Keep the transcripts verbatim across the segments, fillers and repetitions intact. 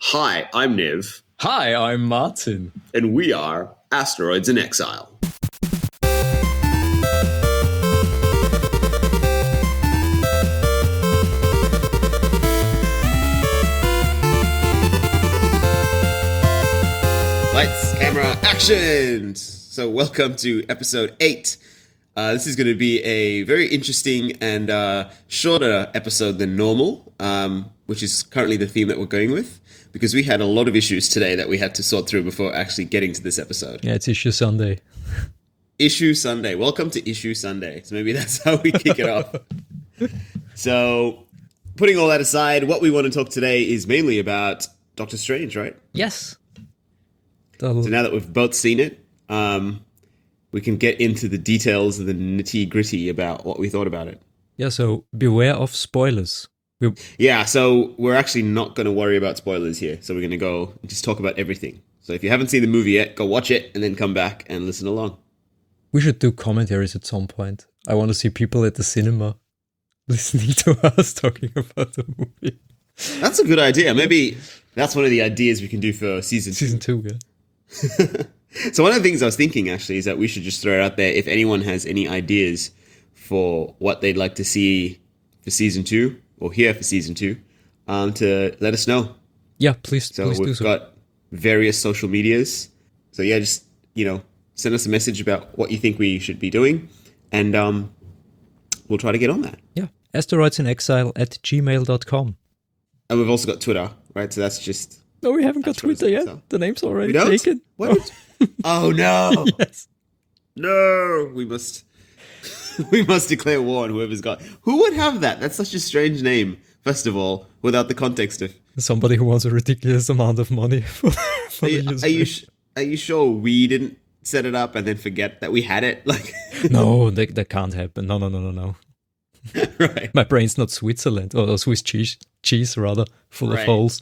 Hi, I'm Niv. Hi, I'm Martin. And we are Asteroids in Exile. Lights, camera, action! So welcome to episode eight. Uh, this is going to be a very interesting and uh, shorter episode than normal, um, which is currently the theme that we're going with, because we had a lot of issues today that we had to sort through before actually getting to this episode. Yeah, it's Issue Sunday. Issue Sunday. Welcome to Issue Sunday. So maybe that's how we kick it off. So, putting all that aside, what we want to talk today is mainly about Doctor Strange, right? Yes. So now that we've both seen it, um, we can get into the details of the nitty gritty about what we thought about it. Yeah, so beware of spoilers. We... Yeah, so we're actually not going to worry about spoilers here. So we're going to go and just talk about everything. So if you haven't seen the movie yet, go watch it and then come back and listen along. We should do commentaries at some point. I want to see people at the cinema listening to us talking about the movie. That's a good idea. Maybe that's one of the ideas we can do for season two. Season two, yeah. So one of the things I was thinking actually is that we should just throw it out there if anyone has any ideas for what they'd like to see for season two or hear for season two, um, to let us know. Yeah, please. So please we've do so. got various social medias. So yeah, just you know, send us a message about what you think we should be doing, and um, we'll try to get on that. Yeah, asteroids in exile at gmail dot com. And we've also got Twitter, right? So that's just. No, we haven't got Asteroids Twitter in yet. Exile. The name's already We don't? taken. What? Oh no! Yes. No, we must. We must declare war on whoever's got. Who would have that? That's such a strange name. First of all, without the context of. Somebody who wants a ridiculous amount of money for, for Are the you, user. are you sh- are you sure we didn't set it up and then forget that we had it? Like. No, that, that can't happen. No, no, no, no, no. Right. My brain's not Switzerland, or Swiss cheese, cheese rather, full Right. of holes.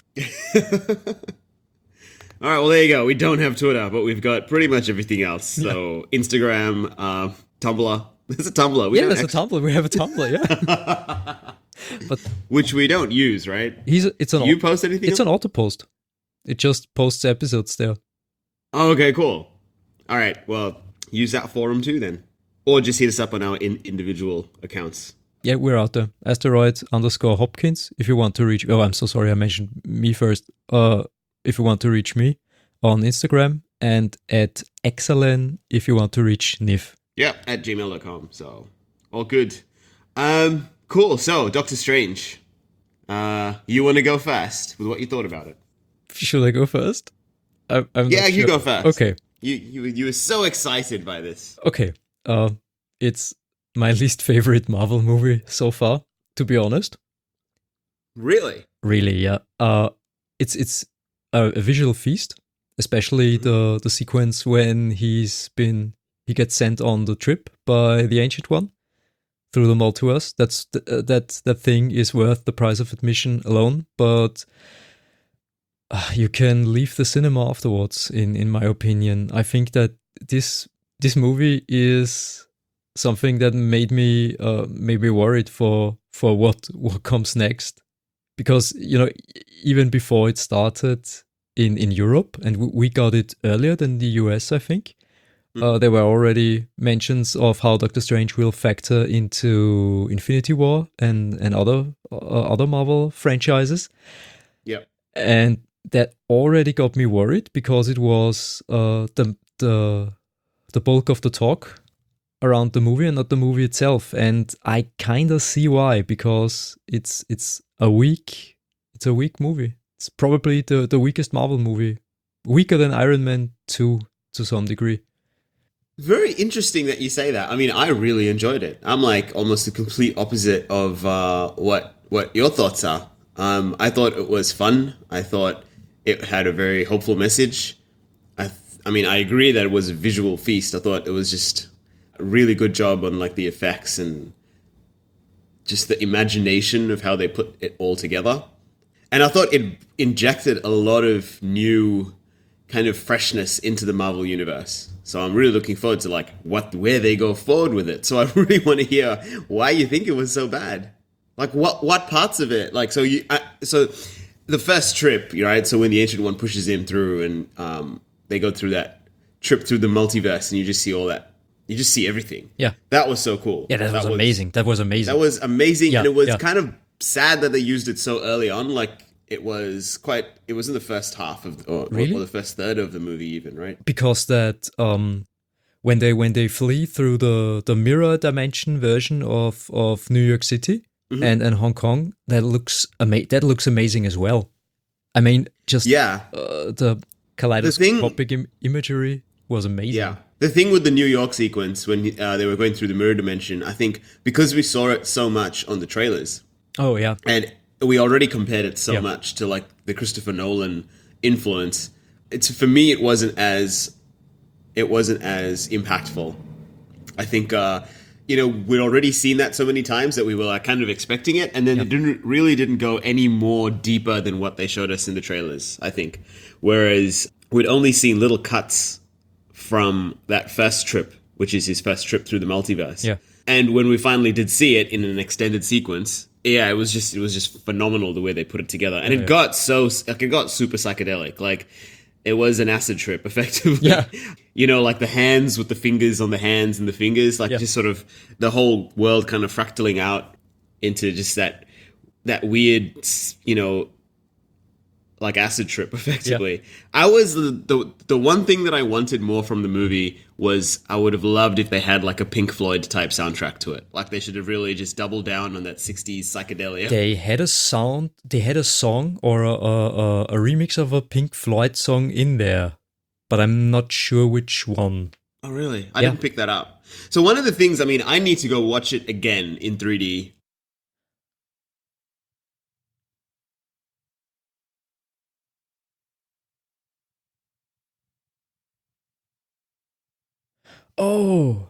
All right, well, there you go. We don't have Twitter, but we've got pretty much everything else. So Instagram, uh, Tumblr. There's a Tumblr. We Yeah, don't there's actually- a Tumblr. We have a Tumblr, yeah. But which we don't use, right? he's it's an You post anything? it's on- an auto post. It just posts episodes there. Oh, okay, cool. All right, well, use that forum too then. Or just hit us up on our in- individual accounts. Yeah, we're out there. Asteroid underscore Hopkins. If you want to reach, oh, I'm so sorry, I mentioned me first. Uh, if you want to reach me on Instagram, and at Excelen if you want to reach Niv. Yeah, at gmail dot com. So, all good. Um, cool. So, Doctor Strange. Uh, you want to go first with what you thought about it? Should I go first? I, I'm Yeah, not you sure. go first. Okay. You, you you were so excited by this. Okay, uh, it's my least favorite Marvel movie so far, to be honest. Really? Really, yeah. Uh, it's it's a, a visual feast, especially the the sequence when he's been he gets sent on the trip by the Ancient One through the multiverse. That's th- uh, that that thing is worth the price of admission alone, but. Uh, you can leave the cinema afterwards. In, in my opinion, I think that this this movie is something that made me uh, maybe worried for for what what comes next, because you know even before it started in, in Europe, and we, we got it earlier than the U S. I think mm. uh, there were already mentions of how Doctor Strange will factor into Infinity War and and other uh, other Marvel franchises. Yep. And that already got me worried because it was uh, the the the bulk of the talk around the movie and not the movie itself. And I kind of see why, because it's it's a weak it's a weak movie. It's probably the, the weakest Marvel movie, weaker than Iron Man two to some degree. Very interesting that you say that. I mean, I really enjoyed it. I'm like almost the complete opposite of uh, what what your thoughts are. Um, I thought it was fun. I thought it had a very hopeful message. I, th- I mean, I agree that it was a visual feast. I thought it was just a really good job on like the effects and just the imagination of how they put it all together. And I thought it injected a lot of new kind of freshness into the Marvel universe. So I'm really looking forward to like what where they go forward with it. So I really want to hear why you think it was so bad. Like what what parts of it? Like so you I, so the first trip, right? So when the Ancient One pushes him through, and um, they go through that trip through the multiverse, and you just see all that. You just see everything. Yeah. That was so cool. Yeah, that, was amazing. That was amazing. That was amazing, Yeah, and it was yeah. kind of sad that they used it so early on. Like it was quite. It was in the first half of, or, Really? or the first third of the movie, even, right? Because that um when they when they flee through the the mirror dimension version of of New York City Mm-hmm. and and Hong Kong, that looks ama- that looks amazing as well. I mean, just Yeah, uh, the kaleidoscopic Im- imagery was amazing. yeah. The thing with the New York sequence when uh, they were going through the mirror dimension, I think because we saw it so much on the trailers, Oh yeah. and we already compared it so Yeah. much to like the Christopher Nolan influence. It's for me, it wasn't as it wasn't as impactful. I think uh, you know we'd already seen that so many times that we were like, kind of expecting it, and then it didn't really didn't go any more deeper than what they showed us in the trailers. I think, whereas we'd only seen little cuts from that first trip, which is his first trip through the multiverse. Yeah. And when we finally did see it in an extended sequence, yeah, it was just it was just phenomenal the way they put it together, and it yeah. got so like it got super psychedelic, like it was an acid trip effectively. Yeah. You know, like the hands with the fingers on the hands and the fingers, like Yeah. just sort of the whole world kind of fractaling out into just that that weird, you know, like acid trip effectively. I was the, the the one thing that I wanted more from the movie was I would have loved if they had like a Pink Floyd type soundtrack to it. Like they should have really just doubled down on that sixties psychedelia. They had a sound. They had a song or a, a, a, a remix of a Pink Floyd song in there, but I'm not sure which one. Oh really? I Yeah. didn't pick that up. So one of the things, I mean, I need to go watch it again in three D. Oh,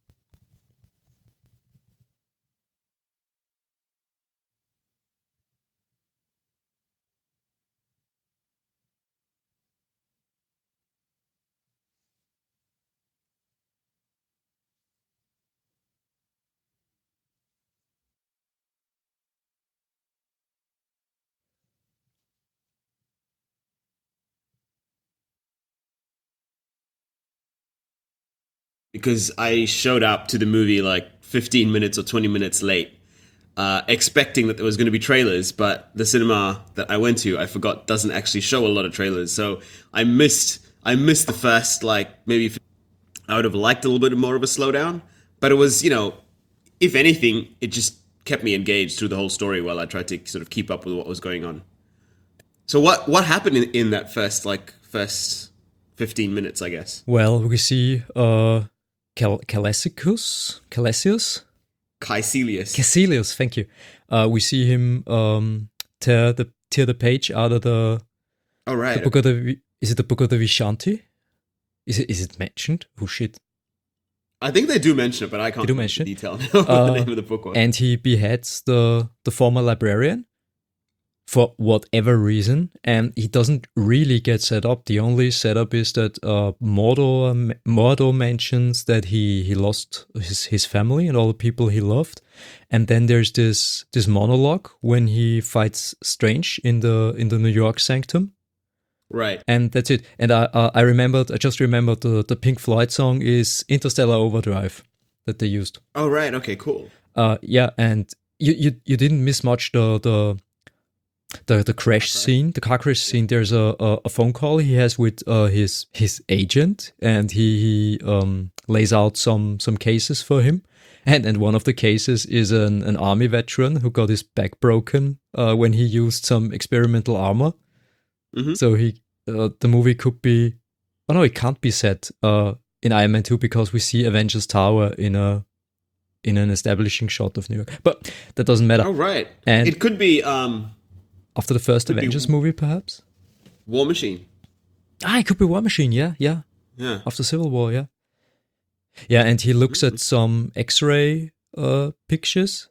Because I showed up to the movie like fifteen minutes or twenty minutes late, uh, expecting that there was going to be trailers, but the cinema that I went to, I forgot, doesn't actually show a lot of trailers. So I missed, I missed the first, like, maybe I would have liked a little bit more of a slowdown, but it was, you know, if anything, it just kept me engaged through the whole story while I tried to sort of keep up with what was going on. So what, what happened in, in that first, like, first fifteen minutes, I guess? well, we see uh, Cal- Calesicus, Calesius, Caecilius. Caecilius. Thank you. Uh, we see him um, tear the tear the page out of the, Oh, the right. book of the. Vi- Is it the book of the Vishanti? Is it is it mentioned? Oh shit! I think they do mention it, but I can't They do remember mention the it? detail now what Uh, the name of the book was. And he beheads the the former librarian for whatever reason, and he doesn't really get set up. The only setup is that uh, Mordor um, Mordor mentions that he he lost his his family and all the people he loved, and then there's this this monologue when he fights Strange in the in the New York Sanctum. Right. And that's it. And I uh, I remembered, I just remembered the, the Pink Floyd song is Interstellar Overdrive that they used. Oh, right. Okay, cool. Uh, yeah, and you, you you didn't miss much the the the, the crash scene, the car crash scene. There's a, a, a phone call he has with uh, his his agent, and he, he um, lays out some some cases for him. And and one of the cases is an, an army veteran who got his back broken uh, when he used some experimental armor. Mhm. So he uh, the movie could be, oh no, it can't be set uh, in Iron Man two because we see Avengers Tower in a in an establishing shot of New York. But that doesn't matter. Oh, right. And- it could be um, After the first Could be- Avengers movie, perhaps. War Machine. Ah, it could be War Machine. Yeah, yeah. Yeah. After Civil War, yeah. Yeah, and he looks at some X-ray uh, pictures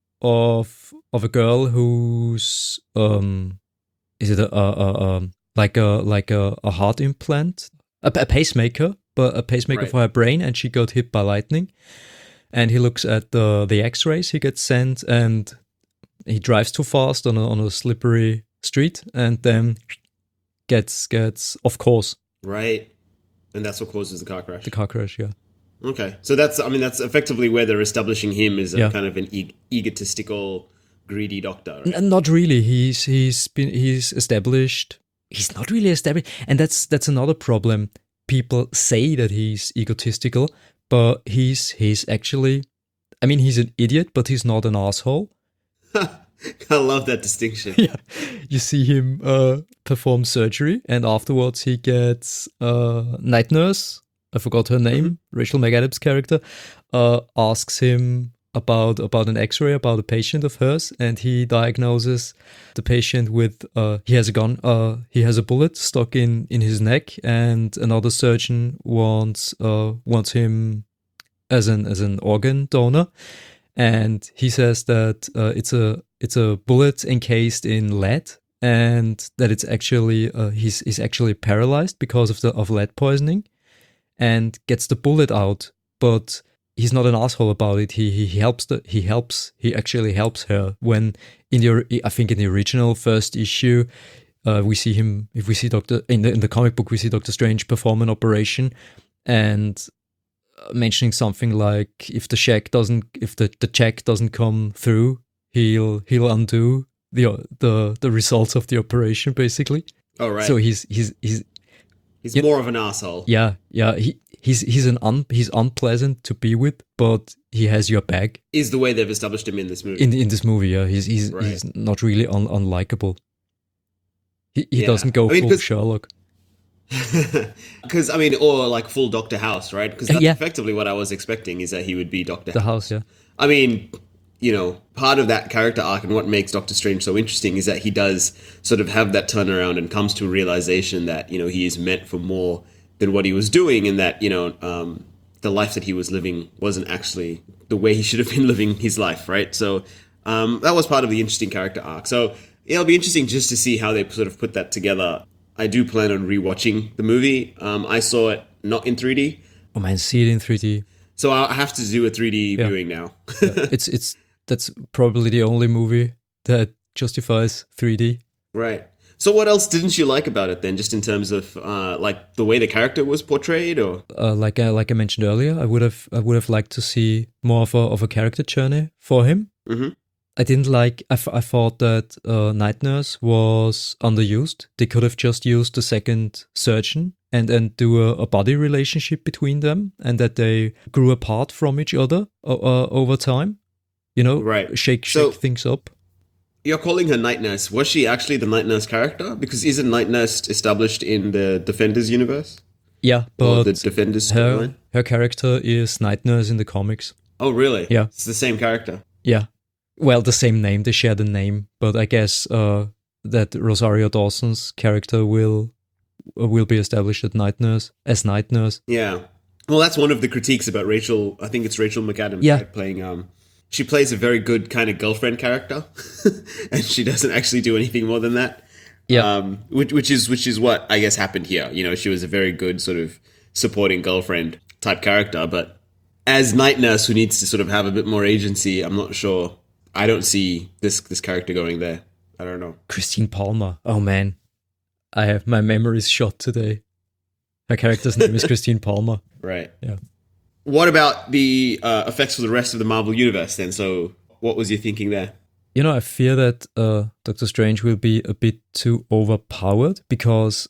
of of a girl who's um, is it a, a, a, a like a like a, a heart implant, a, a pacemaker, but a pacemaker Right. for her brain, and she got hit by lightning. And he looks at the the X-rays he gets sent, and he drives too fast on a on a slippery street and then gets gets off course. Right. And that's what causes the car crash. The car crash, yeah. Okay. So that's, I mean, that's effectively where they're establishing him as a Yeah. kind of an e- egotistical, greedy doctor. Right? N- Not really. He's he's been he's established. He's not really established, and that's that's another problem. People say that he's egotistical, but he's he's actually. I mean, he's an idiot, but he's not an asshole. I love that distinction. Yeah, you see him uh, perform surgery, and afterwards he gets uh, night nurse. I forgot her name. Rachel McAdams' character uh, asks him about about an X-ray about a patient of hers, and he diagnoses the patient with uh, he has a gun. Uh, he has a bullet stuck in, in his neck, and another surgeon wants uh, wants him as an as an organ donor, and he says that uh, it's a it's a bullet encased in lead, and that it's actually uh, he's he's actually paralyzed because of the of lead poisoning, and gets the bullet out, but he's not an asshole about it. He he, he helps the he helps he actually helps her when in the I think in the original first issue. Uh, we see him if we see Doctor in the in the comic book we see Doctor Strange perform an operation, and mentioning something like if the check doesn't if the, the check doesn't come through, he'll he'll undo the the the results of the operation basically. Oh, right. So he's he's he's He's yeah. more of an asshole. yeah yeah he he's he's an un, he's unpleasant to be with, but he has your back. Is the way they've established him in this movie. In in this movie, yeah, he's he's Right. he's not really un, unlikable. He he Yeah. doesn't go I mean, full 'cause- Sherlock. Because, I mean, or like full Doctor House, right? Because that's Yeah. effectively what I was expecting, is that he would be Doctor The house, yeah. I mean, you know, part of that character arc and what makes Doctor Strange so interesting is that he does sort of have that turnaround and comes to a realization that, you know, he is meant for more than what he was doing, and that, you know, um, the life that he was living wasn't actually the way he should have been living his life, right? So um, that was part of the interesting character arc. So yeah, it'll be interesting just to see how they sort of put that together. I do plan on rewatching the movie. Um, I saw it not in three D, Oh man, see it in three D. so I have to do a three D Yeah. viewing now. It's it's that's probably the only movie that justifies three D. Right. So what else didn't you like about it then, just in terms of uh, like the way the character was portrayed, or? Uh, like I, like I mentioned earlier, I would have I would have liked to see more of a of a character journey for him. Mm-hmm. I didn't like. I, f- I thought that uh, Night Nurse was underused. They could have just used the second surgeon and and do a, a buddy relationship between them, and that they grew apart from each other uh, uh, over time. You know, Right. Shake So- shake things up. You're calling her Night Nurse. Was she actually the Night Nurse character? Because isn't Night Nurse established in the Defenders universe? Yeah, Or but the Defenders her storyline? her character is Night Nurse in the comics. Oh, really? Yeah. It's the same character. Yeah. Well, the same name, they share the name, but I guess uh, that Rosario Dawson's character will uh, will be established as Night Nurse, as Night Nurse. Yeah. Well, that's one of the critiques about Rachel. I think it's Rachel McAdams, Yeah. right, playing. Um, she plays a very good kind of girlfriend character, and she doesn't actually do anything more than that. Yeah. Um, which, which is which is what I guess happened here. You know, she was a very good sort of supporting girlfriend type character, but as Night Nurse, who needs to sort of have a bit more agency, I'm not sure. I don't see this this character going there. I don't know. Christine Palmer. Oh man, I have my memories shot today. Her character's name is Christine Palmer. Right. Yeah. What about the uh, effects for the rest of the Marvel universe then? So, what was your thinking there? You know, I fear that uh, Doctor Strange will be a bit too overpowered because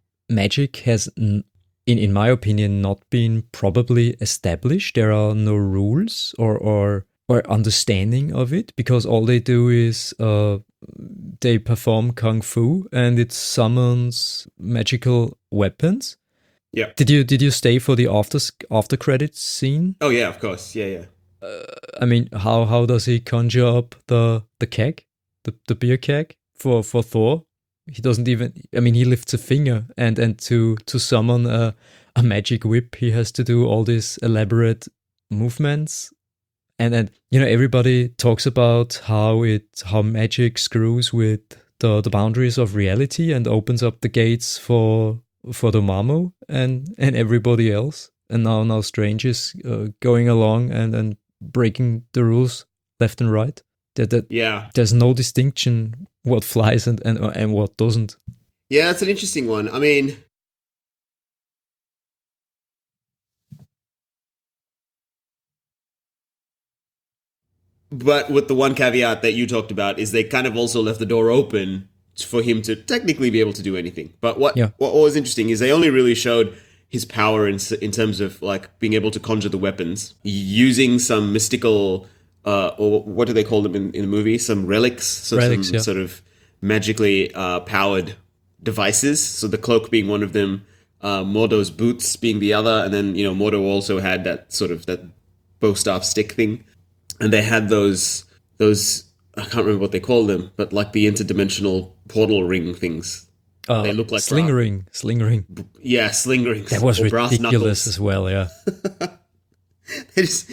magic has, n- in in my opinion, not been probably established. There are no rules or or or understanding of it, because all they do is uh, they perform kung fu and it summons magical weapons. Yeah. Did you did you stay for the after after credits scene? Oh yeah, of course. Yeah, yeah. I mean, how how does he conjure up the the keg, the the beer keg for for Thor? He doesn't even. I mean, he lifts a finger, and and to to summon a a magic whip, he has to do all these elaborate movements. And and you know, everybody talks about how it how magic screws with the the boundaries of reality and opens up the gates for for Dormammu and and everybody else. And now now Strange is uh, going along and and breaking the rules left and right. That that Yeah. there's no distinction what flies and and and what doesn't. Yeah, that's an interesting one. I mean, but with the one caveat that you talked about is they kind of also left the door open for him to technically be able to do anything. But what Yeah. what was interesting is they only really showed his power in s- in terms of like being able to conjure the weapons using some mystical uh, or what do they call them in, in the movie? Some relics, so Relics, some yeah. sort of magically uh, powered devices. So the cloak being one of them, uh, Mordo's boots being the other, and then you know Mordo also had that sort of that bow staff stick thing, and they had those those I can't remember what they called them, but like the interdimensional portal ring things. Uh, They look like sling brass. ring, sling ring. Yeah, sling rings. That was or brass ridiculous knuckles. as well. Yeah, They just-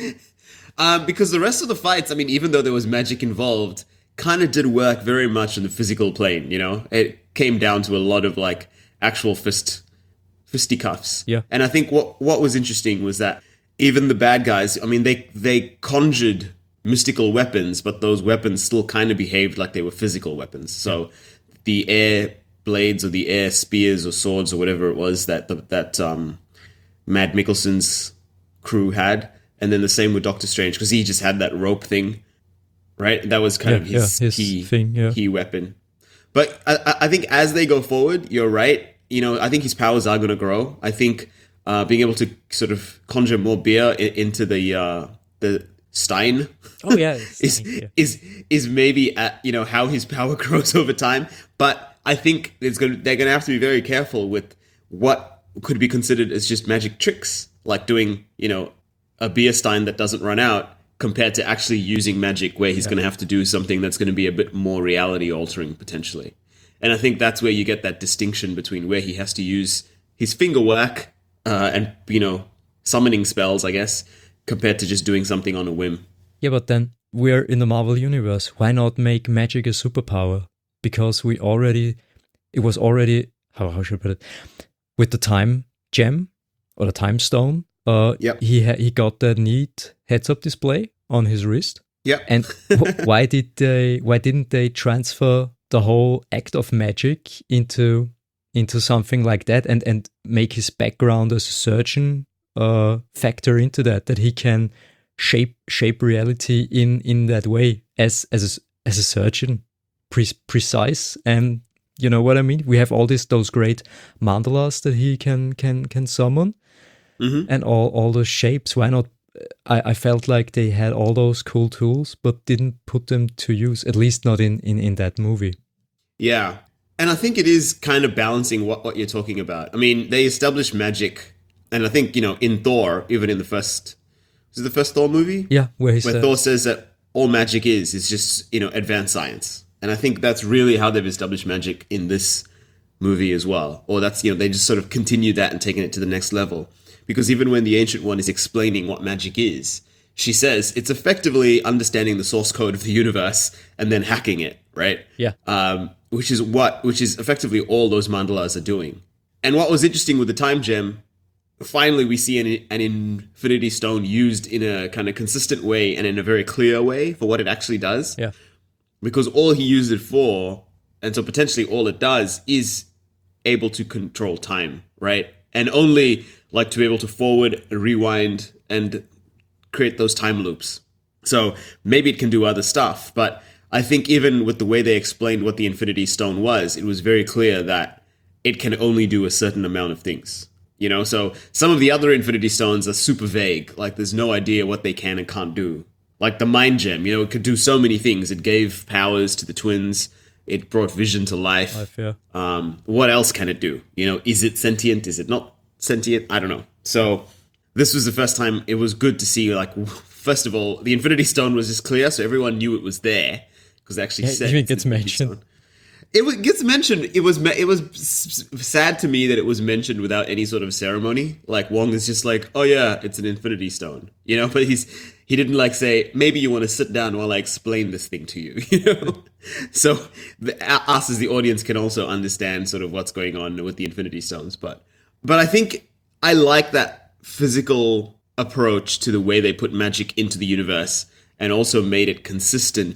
um, because the rest of the fights, I mean, even though there was magic involved, kind of did work very much on the physical plane. You know, it came down to a lot of like actual fist fisticuffs. Yeah. And I think what what was interesting was that even the bad guys, I mean, they they conjured mystical weapons, but those weapons still kind of behaved like they were physical weapons. So the air blades or the air spears or swords or whatever it was that the, that um, Mad Mikkelsen's crew had, and then the same with Doctor Strange because he just had that rope thing, right? That was kind Yeah, of his, yeah, his key thing, yeah. key weapon. But I, I- I think as they go forward, you're right. You know, I think his powers are going to grow. I think uh, being able to sort of conjure more beer i- into the uh, the Stein Oh yeah, is yeah. is is maybe at, you know how his power grows over time. But I think it's going they're going to have to be very careful with what could be considered as just magic tricks, like doing you know a beer stein that doesn't run out, compared to actually using magic, where he's going to have to do something that's going to be a bit more reality altering potentially. And I think that's where you get that distinction between where he has to use his finger work uh, and you know summoning spells, I guess, compared to just doing something on a whim. Yeah, but then we're in the Marvel universe. Why not make magic a superpower? Because we already, it was already how how should I put it? With the time gem or the time stone, uh, Yep. he ha- he got that neat heads-up display on his wrist. Yep. And wh- why did they? Why didn't they transfer the whole act of magic into into something like that and and make his background as a surgeon uh, factor into that? That he can shape shape reality in in that way as as a, as a surgeon, pre- precise, and you know what I mean. We have all these those great mandalas that he can can can summon, Mhm. and all all the shapes. Why not? I, I felt like they had all those cool tools, but didn't put them to use. At least not in in in that movie. Yeah. And I think it is kind of balancing what, what you're talking about. I mean, they established magic, and I think, you know, in Thor, even in the first, is it the first Thor movie? Yeah, where he Where said, Thor says that all magic is, is just, you know, advanced science. And I think that's really how they've established magic in this movie as well. Or that's, you know, they just sort of continue that and taking it to the next level. Because even when the Ancient One is explaining what magic is, she says it's effectively understanding the source code of the universe and then hacking it, right? Yeah. Um, which is what, which is effectively all those mandalas are doing. And what was interesting with the time gem, finally we see an, an Infinity Stone used in a kind of consistent way and in a very clear way for what it actually does. yeah, Because all he used it for, and so potentially all it does, is able to control time, right? And only like to be able to forward, rewind, and create those time loops. So maybe it can do other stuff, but I think even with the way they explained what the Infinity Stone was, it was very clear that it can only do a certain amount of things. You know, so some of the other Infinity Stones are super vague. Like there's no idea what they can and can't do. Like the Mind Gem, you know, it could do so many things. It gave powers to the twins. It brought Vision to life. I fear. Um, what else can it do? You know, is it sentient? Is it not sentient? I don't know. So this was the first time it was good to see, like, first of all, the Infinity Stone was just clear, so everyone knew it was there because they actually Yeah, said even it's gets an Infinity mentioned. Stone. It wa- gets mentioned. It was me- it was s- s- sad to me that it was mentioned without any sort of ceremony. Like Wong is just like, oh yeah, it's an Infinity Stone, you know. But he's he didn't like say maybe you want to sit down while I explain this thing to you, you know. So the, us as the audience can also understand sort of what's going on with the Infinity Stones. But but I think I like that physical approach to the way they put magic into the universe and also made it consistent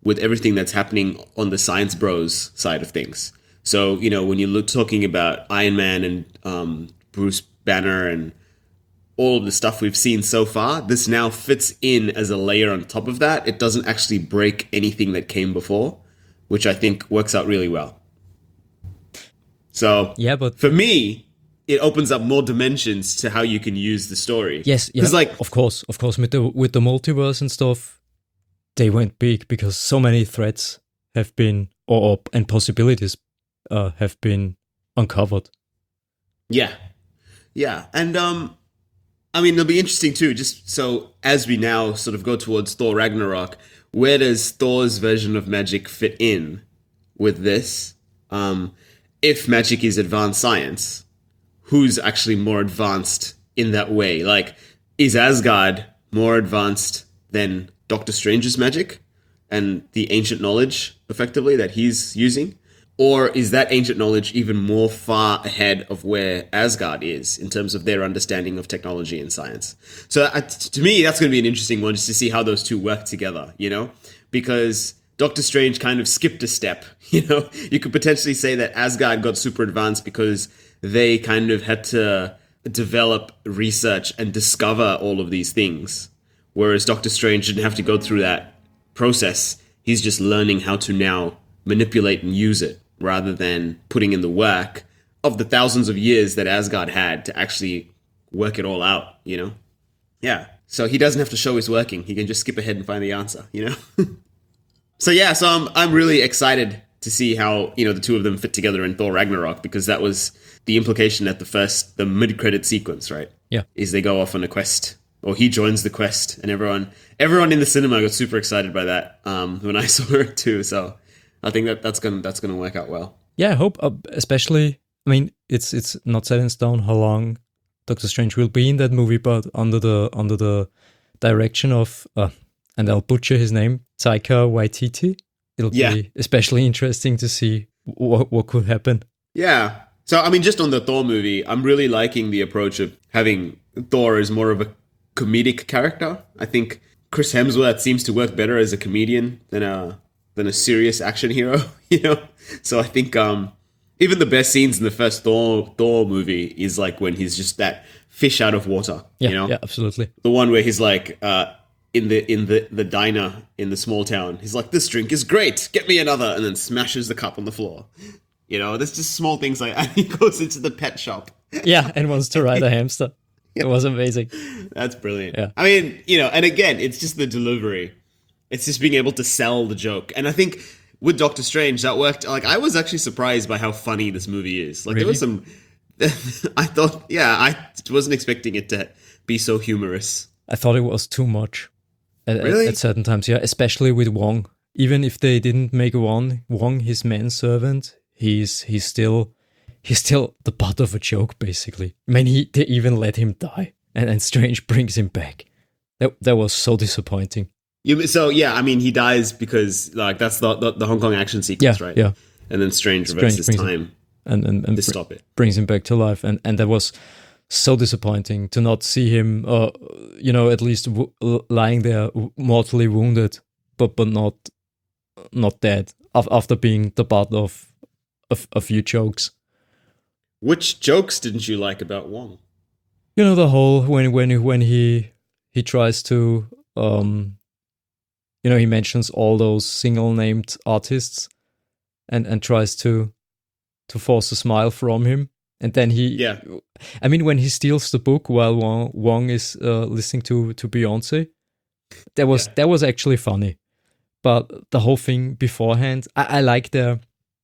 with everything that's happening on the Science Bros side of things. So, you know, when you look talking about Iron Man and um, Bruce Banner and all of the stuff we've seen so far, this now fits in as a layer on top of that. It doesn't actually break anything that came before, which I think works out really well. So, Yeah, but for me, it opens up more dimensions to how you can use the story. yes, yeah, Because, like, of course, of course, with the with the multiverse and stuff, they went big because so many threats have been or, or and possibilities uh, have been uncovered. yeah. Yeah. And, um, I mean, it'll be interesting too, just so as we now sort of go towards Thor Ragnarok, where does Thor's version of magic fit in with this? Um, if magic is advanced science, who's actually more advanced in that way? Like, is Asgard more advanced than Doctor Strange's magic and the ancient knowledge, effectively, that he's using? Or is that ancient knowledge even more far ahead of where Asgard is in terms of their understanding of technology and science? So uh, to me, that's going to be an interesting one, just to see how those two work together, you know? Because Doctor Strange kind of skipped a step, you know? You could potentially say that Asgard got super advanced because they kind of had to develop research and discover all of these things. Whereas Doctor Strange didn't have to go through that process. He's just learning how to now manipulate and use it, rather than putting in the work of the thousands of years that Asgard had to actually work it all out, you know? Yeah. So he doesn't have to show his working. He can just skip ahead and find the answer, you know? So yeah, so I'm I'm really excited to see how, you know, the two of them fit together in Thor Ragnarok, because that was the implication at the first, the mid-credit sequence, right? Yeah. Is they go off on a quest, or he joins the quest, and everyone everyone in the cinema got super excited by that um, when I saw it too. So I think that that's gonna that's gonna work out well. Yeah, I hope, uh, especially, I mean, it's it's not set in stone how long Doctor Strange will be in that movie, but under the under the direction of, uh, and I'll butcher his name, Taika Waititi, it'll Yeah. be especially interesting to see what what could happen. Yeah. So I mean, just on the Thor movie, I'm really liking the approach of having Thor as more of a comedic character. I think Chris Hemsworth seems to work better as a comedian than a than a serious action hero, you know? So I think um, even the best scenes in the first Thor Thor movie is like when he's just that fish out of water, Yeah, you know? yeah, absolutely. The one where he's like uh, in the in the, the diner in the small town. He's like, this drink is great, get me another, and then smashes the cup on the floor. You know, there's just small things like that. He goes into the pet shop. Yeah, and wants to ride a hamster. It was amazing. That's brilliant. Yeah. I mean, you know, and again, it's just the delivery. It's just being able to sell the joke. And I think with Doctor Strange, that worked. Like, I was actually surprised by how funny this movie is. Like, there was some... I thought, yeah, I wasn't expecting it to be so humorous. I thought it was too much at, at- Really? at certain times, yeah, especially with Wong. Even if they didn't make Wong, Wong his manservant, he's he's still he's still the butt of a joke, basically. I mean, he, they even let him die, and, and Strange brings him back. That that was so disappointing. You, so, yeah, I mean, he dies because, like, that's the, the, the Hong Kong action sequence, Yeah, right? yeah. And then Strange Strange reverses brings him- time And and, and to br- stop it. brings him back to life, and and that was so disappointing to not see him, uh, you know, at least w- l- lying there w- mortally wounded, but but not not dead af- after being the butt of a, f- a few jokes. Which jokes didn't you like about Wong? You know, the whole when when when he he tries to um, you know, he mentions all those single named artists, and and tries to to force a smile from him. And then he, Yeah. I mean, when he steals the book while Wong, Wong is uh, listening to to Beyonce, that was Yeah. that was actually funny. But the whole thing beforehand, I, I like the,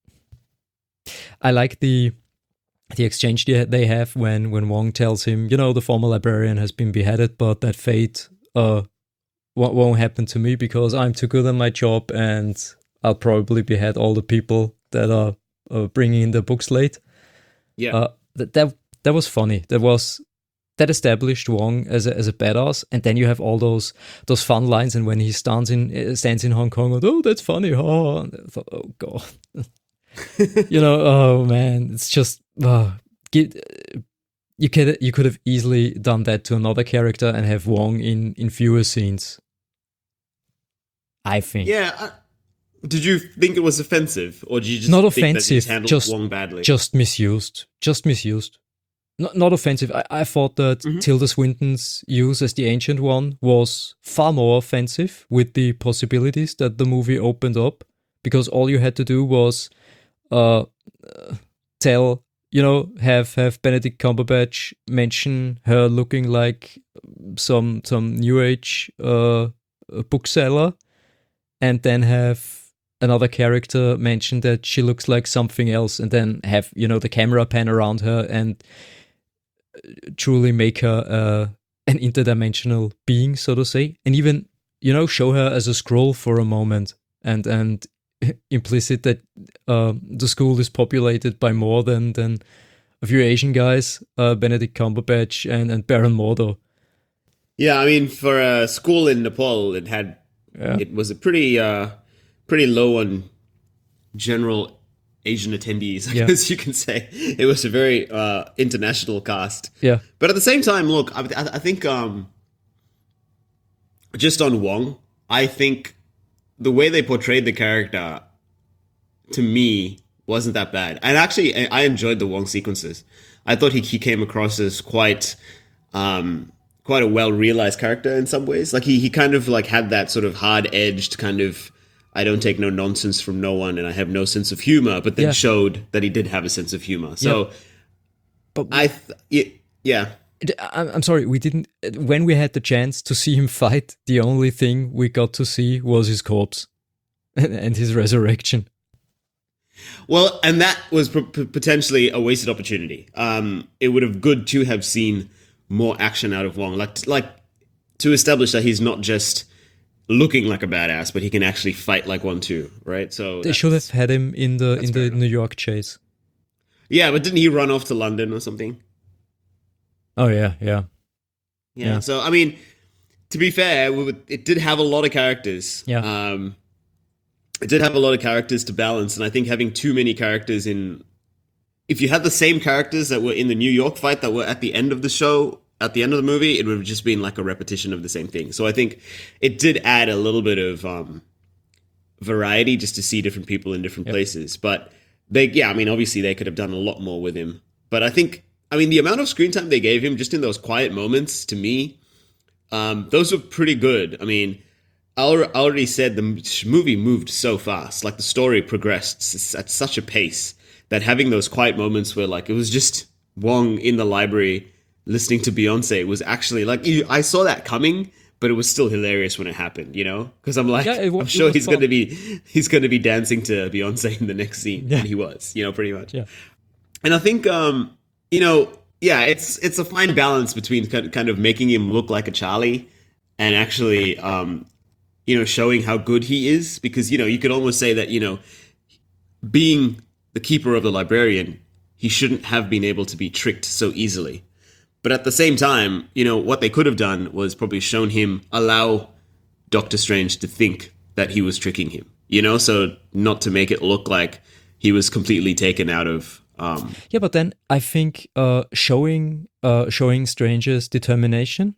I like the, the exchange they, they have when when Wong tells him, you know, the former librarian has been beheaded, but that fate uh won't, won't happen to me because I'm too good at my job, and I'll probably behead all the people that are uh, bringing in the books late. Yeah. Uh, that that that was funny. That was that established Wong as a, as a badass, and then you have all those those fun lines. And when he stands in uh, stands in Hong Kong, and, oh, that's funny. Oh, and I thought, oh god, you know, oh man, it's just uh, get, you could you could have easily done that to another character and have Wong in in fewer scenes. I think. Yeah, I, Did you think it was offensive, or did you just Not think that he offensive, handled just Wong badly? just misused, just misused. Not not offensive. I, I thought that Mhm. Tilda Swinton's use as the Ancient One was far more offensive with the possibilities that the movie opened up, because all you had to do was uh, uh, tell, you know, have have Benedict Cumberbatch mention her looking like some some new age uh, bookseller, and then have another character mention that she looks like something else, and then have, you know, the camera pan around her and truly make her uh, an interdimensional being, so to say, and even, you know, show her as a scroll for a moment, and and implicit that uh, the school is populated by more than than a few Asian guys, uh, Benedict Cumberbatch and and Baron Mordo. Yeah, I mean, for a school in Nepal, it had Yeah, it was a pretty uh, pretty low on general Asian attendees, I Yeah. guess you can say. It was a very uh, international cast, yeah, but at the same time, look, I, I I think um, just on Wong, I think the way they portrayed the character to me wasn't that bad, and actually, I I enjoyed the Wong sequences. I thought he he came across as quite um, quite a well realized character in some ways. Like he he kind of like had that sort of hard edged kind of I don't take no nonsense from no one and I have no sense of humor, but then Yeah. showed that he did have a sense of humor. So but I th- y- yeah. I- I'm sorry, we didn't. When we had the chance to see him fight, the only thing we got to see was his corpse and his resurrection. Well, and that was p- p- potentially a wasted opportunity. Um, it would have good to have seen more action out of Wong, like like to establish that he's not just looking like a badass, but he can actually fight like one too, right? So They should have that's- had him in the in fair the enough. New York chase. yeah, but didn't he run off to London or something? Oh yeah, yeah, Yeah. Yeah. So I mean, to be fair, we would, it did have a lot of characters. Yeah. Um, it did have a lot of characters to balance, and I think having too many characters in, if you had the same characters that were in the New York fight that were at the end of the show, at the end of the movie, it would have just been like a repetition of the same thing. So I think it did add a little bit of um, variety just to see different people in different Yep. places. But they, yeah, I mean, obviously they could have done a lot more with him. But I think, I mean, the amount of screen time they gave him just in those quiet moments, to me, um, those were pretty good. I mean, I al- I already said the m- movie moved so fast. Like the story progressed s- at such a pace that having those quiet moments where like it was just Wong in the library listening to Beyonce was actually like you, I saw that coming, but it was still hilarious when it happened. You know, because I'm like, Yeah, it wa- I'm it sure was he's fun. going to be he's going to be dancing to Beyonce in the next scene, Yeah. and he was. You know, pretty much. yeah. And I think, um, you know, yeah, it's it's a fine balance between kind kind of making him look like a Charlie and actually, um, you know, showing how good he is. Because, you know, you could almost say that, you know, being the keeper of the librarian, he shouldn't have been able to be tricked so easily. But at the same time, you know, what they could have done was probably shown him allow Doctor Strange to think that he was tricking him, you know, so not to make it look like he was completely taken out of. Um, Yeah, but then I think uh, showing uh, showing Strange's determination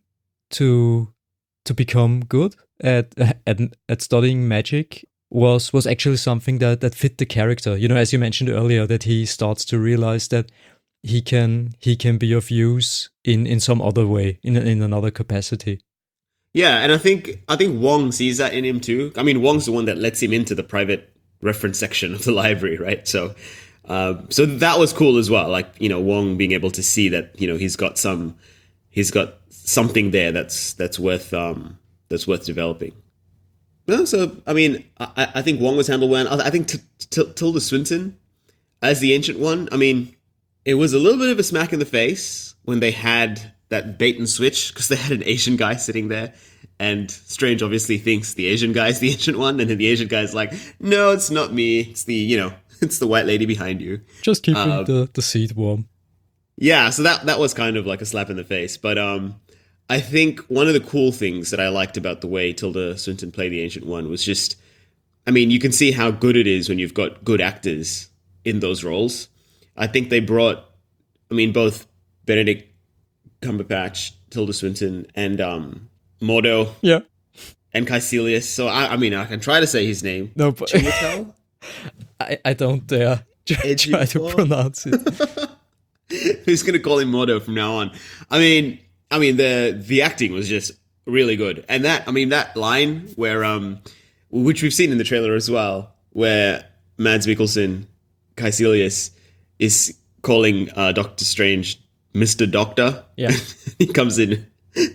to to become good at at at studying magic was was actually something that that fit the character. You know, as you mentioned earlier, that he starts to realize that he can he can be of use in in some other way, in in another capacity. yeah, and I think I think Wong sees that in him too. I mean, Wong's the one that lets him into the private reference section of the library, right? So, um, so that was cool as well. Like, you know, Wong being able to see that, you know, he's got some, he's got something there that's that's worth um, that's worth developing. No, so I mean, I, I think Wong was handled well. I I think T- T- Tilda Swinton as the Ancient One. I mean, it was a little bit of a smack in the face when they had that bait and switch because they had an Asian guy sitting there, and Strange obviously thinks the Asian guy is the Ancient One, and then the Asian guy's like, "No, it's not me. It's the you know, it's the white lady behind you." Just keeping Uh, the the seat warm. Yeah, so that that was kind of like a slap in the face. But um, I think one of the cool things that I liked about the way Tilda Swinton played the Ancient One was just, I mean, you can see how good it is when you've got good actors in those roles. I think they brought, I mean, both Benedict Cumberbatch, Tilda Swinton, and um, Mordo. Yeah. and Caecilius. So I, I mean, I can try to say his name. No, but Chiwetel? I, I don't dare try to Ejiofor? pronounce it. Who's gonna call him Mordo from now on? I mean, I mean the the acting was just really good, and that I mean that line where um, which we've seen in the trailer as well, where Mads Mikkelsen, Caecilius, is calling uh, Doctor Strange Mister Doctor. Yeah. He comes in,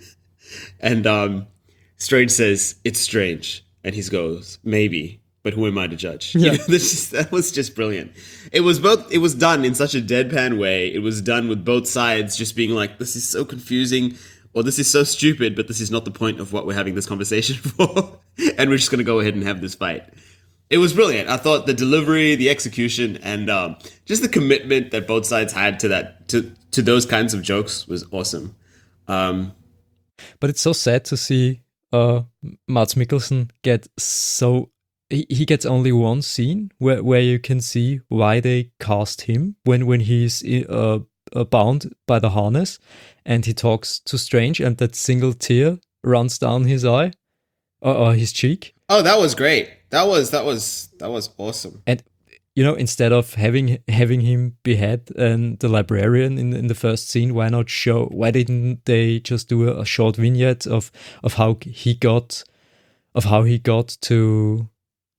and um, Strange says it's strange, and he goes maybe. But who am I to judge? Yeah. You know, this is, that was just brilliant. It was both. It was done in such a deadpan way. It was done with both sides just being like, "This is so confusing," or "This is so stupid," but this is not the point of what we're having this conversation for. And we're just going to go ahead and have this fight. It was brilliant. I thought the delivery, the execution, and um, just the commitment that both sides had to that to to those kinds of jokes was awesome. Um, But it's so sad to see uh, Mads Mikkelsen get so. He, he gets only one scene where, where you can see why they cast him when, when he's uh, uh, bound by the harness and he talks to Strange and that single tear runs down his eye or, or his cheek. oh, that was great. That was that was that was awesome. And you know, instead of having having him behead and the librarian in in the first scene, why not show? Why didn't they just do a, a short vignette of of how he got of how he got to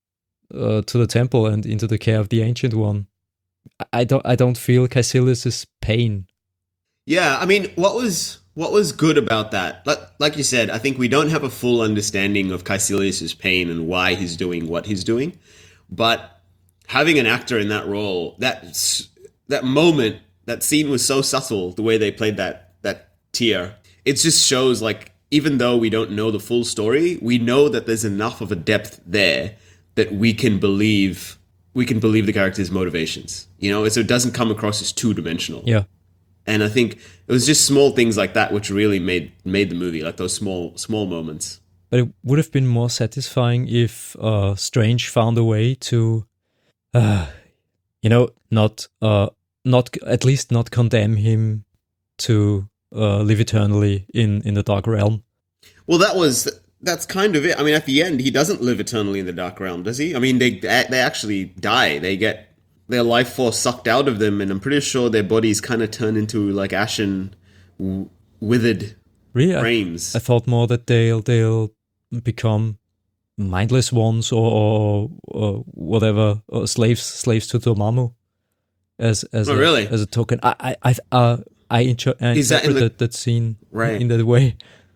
uh, to the temple and into the care of the Ancient One? I don't I don't feel Caecilius's pain. Yeah, I mean, what was what was good about that? Like, like you said, I think we don't have a full understanding of Caecilius's pain and why he's doing what he's doing, but having an actor in that role, that that moment, that scene was so subtle. The way they played that that tear, it just shows like even though we don't know the full story, we know that there's enough of a depth there that we can believe we can believe the character's motivations. You know, so it doesn't come across as two dimensional. Yeah. And I think it was just small things like that which really made made the movie, like those small small moments. But it would have been more satisfying if uh, Strange found a way to, uh, you know, not uh, not at least not condemn him to uh, live eternally in, in the Dark Realm. Well, that was that's kind of it. I mean, at the end, he doesn't live eternally in the Dark Realm, does he? I mean, they they actually die. They get their life force sucked out of them, and I'm pretty sure their bodies kind of turn into like ashen, w- withered Really, I, frames. I thought more that they'll they'll become mindless ones or, or, or whatever, or slaves slaves to Dormammu as as Oh, a, really? as a token. I I I uh, I, inter- I Is that in interpreted the- that scene Right. in that way.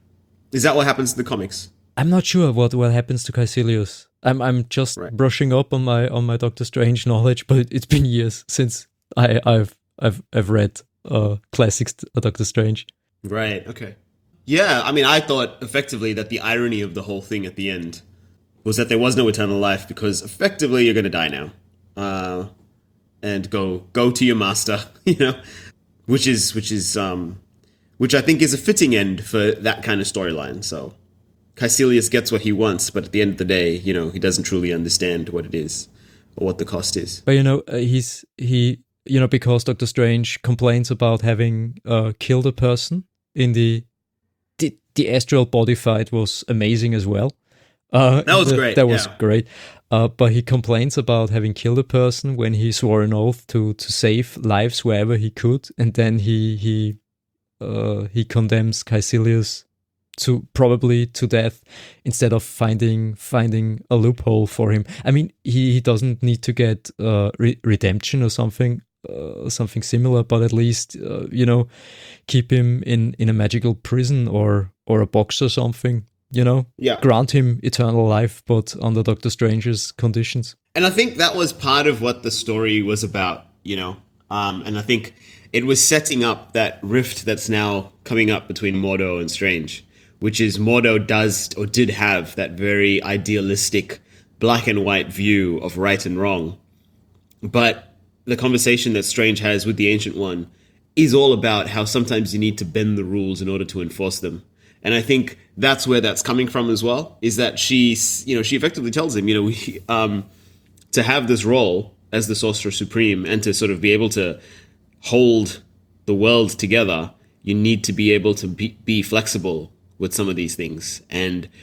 Is that what happens in the comics? I'm not sure what, what happens to Caecilius. I'm I'm just Right. brushing up on my on my Doctor Strange knowledge, but it's been years since I I've I've I've read uh classics Doctor Strange. Right. Okay. Yeah. I mean, I thought effectively that the irony of the whole thing at the end was that there was no eternal life because effectively you're going to die now, uh, and go go to your master. You know, which is which is um, which I think is a fitting end for that kind of storyline. So Caecilius gets what he wants, but at the end of the day, you know, he doesn't truly understand what it is or what the cost is. But you know, uh, he's he you know because Doctor Strange complains about having uh, killed a person in the the, the astral body fight was amazing as well. Uh, That was the- great, That was yeah. great. Uh, but he complains about having killed a person when he swore an oath to to save lives wherever he could, and then he he uh, he condemns Caecilius to probably to death instead of finding finding a loophole for him. I mean, he, he doesn't need to get uh, re- redemption or something uh, something similar, but at least uh, you know, keep him in, in a magical prison or or a box or something. You know, Yeah. grant him eternal life, but under Doctor Strange's conditions. And I think that was part of what the story was about, you know. Um, and I think it was setting up that rift that's now coming up between Mordo and Strange, which is Mordo does or did have that very idealistic black and white view of right and wrong. But the conversation that Strange has with the Ancient One is all about how sometimes you need to bend the rules in order to enforce them. And I think that's where that's coming from as well, is that she's, you know, she effectively tells him, you know, we, um, to have this role as the Sorcerer Supreme and to sort of be able to hold the world together, you need to be able to be, be flexible with some of these things. And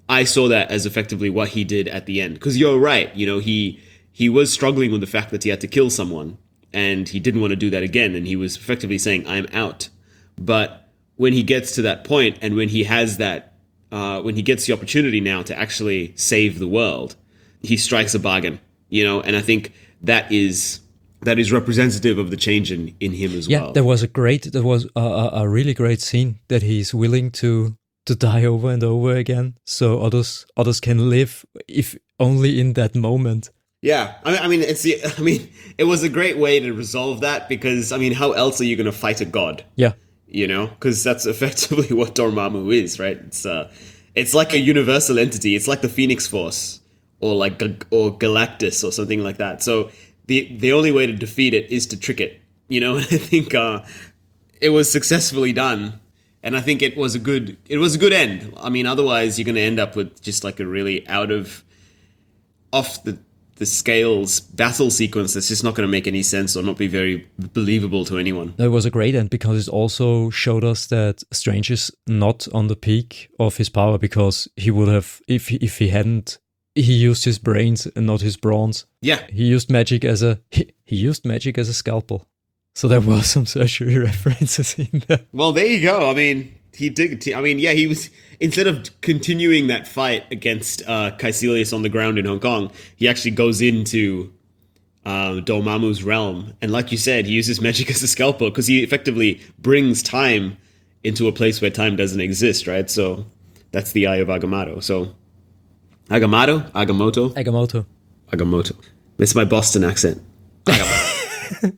I saw that as effectively what he did at the end. Because you're right, you know, he he was struggling with the fact that he had to kill someone, and he didn't want to do that again, and he was effectively saying, "I'm out." But when he gets to that point, and when he has that, uh, when he gets the opportunity now to actually save the world, he strikes a bargain, you know. And I think that is that is representative of the change in, in him as Yeah, well. there was a great, there was a, a, a really great scene that he's willing to to die over and over again, so others others can live, if only in that moment. Yeah, I mean, I mean, it's the, I mean, it was a great way to resolve that, because I mean, how else are you going to fight a god? Yeah, You know, because that's effectively what Dormammu is, right? It's uh, it's like a universal entity. It's like the Phoenix Force, or like Ga- or Galactus, or something like that. So the the only way to defeat it is to trick it. You know, and I think uh, it was successfully done, and I think it was a good it was a good end. I mean, otherwise you're going to end up with just like a really out of off the the scales battle sequence that's just not going to make any sense or not be very believable to anyone. that was a great end because it also showed us that Strange is not on the peak of his power, because he would have, if he, if he hadn't, he used his brains and not his bronze. Yeah, He used magic as a he, he used magic as a scalpel. So there were some surgery references in there. well, there you go. I mean, he did. I mean, yeah, he was, instead of continuing that fight against uh, Caecilius on the ground in Hong Kong, he actually goes into uh, Dormammu's realm, and like you said, he uses magic as a scalpel, because he effectively brings time into a place where time doesn't exist, right? So that's the Eye of Agamotto. So Agamotto, Agamotto, Agamotto. Agamotto. It's my Boston accent. Agamotto.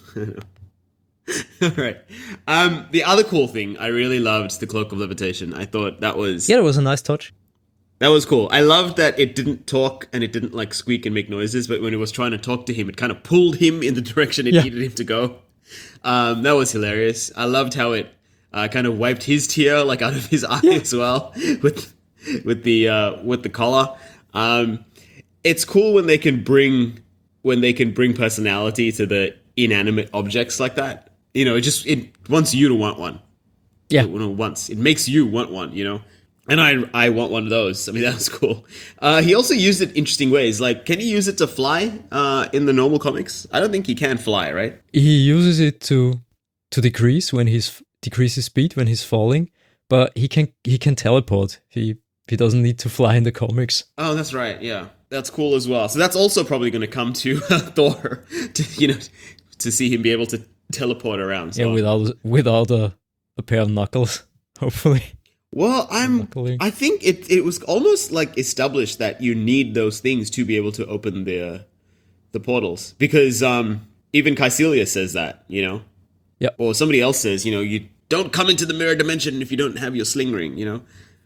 All right. Um, the other cool thing, I really loved the Cloak of Levitation. I thought that was Yeah, it was a nice touch. that was cool. I loved that it didn't talk and it didn't like squeak and make noises, but when it was trying to talk to him, it kind of pulled him in the direction it Yeah. needed him to go. Um, that was hilarious. I loved how it uh, kind of wiped his tear like out of his eye as well with with the uh, with the collar. Um, it's cool when they can bring when they can bring personality to the inanimate objects like that. You know, it just it wants you to want one. Yeah. You know, once it makes you want one. You know, and I I want one of those. I mean, that was cool. Uh, he also used it interesting ways. Like, can he use it to fly uh, in the normal comics? I don't think he can fly, right? He uses it to to decrease when he's decrease his speed when he's falling, but he can he can teleport. He he doesn't need to fly in the comics. Oh, that's right. Yeah, that's cool as well. So that's also probably going to come to uh, Thor, to, you know, to see him be able to teleport around. So. Yeah, without without a, a pair of knuckles, hopefully. Well, I'm. Luckily. I think it it was almost like established that you need those things to be able to open the the portals, because um even Caecilius says that, you know. Yeah. Or somebody else says, you know, you don't come into the mirror dimension if you don't have your sling ring, you know.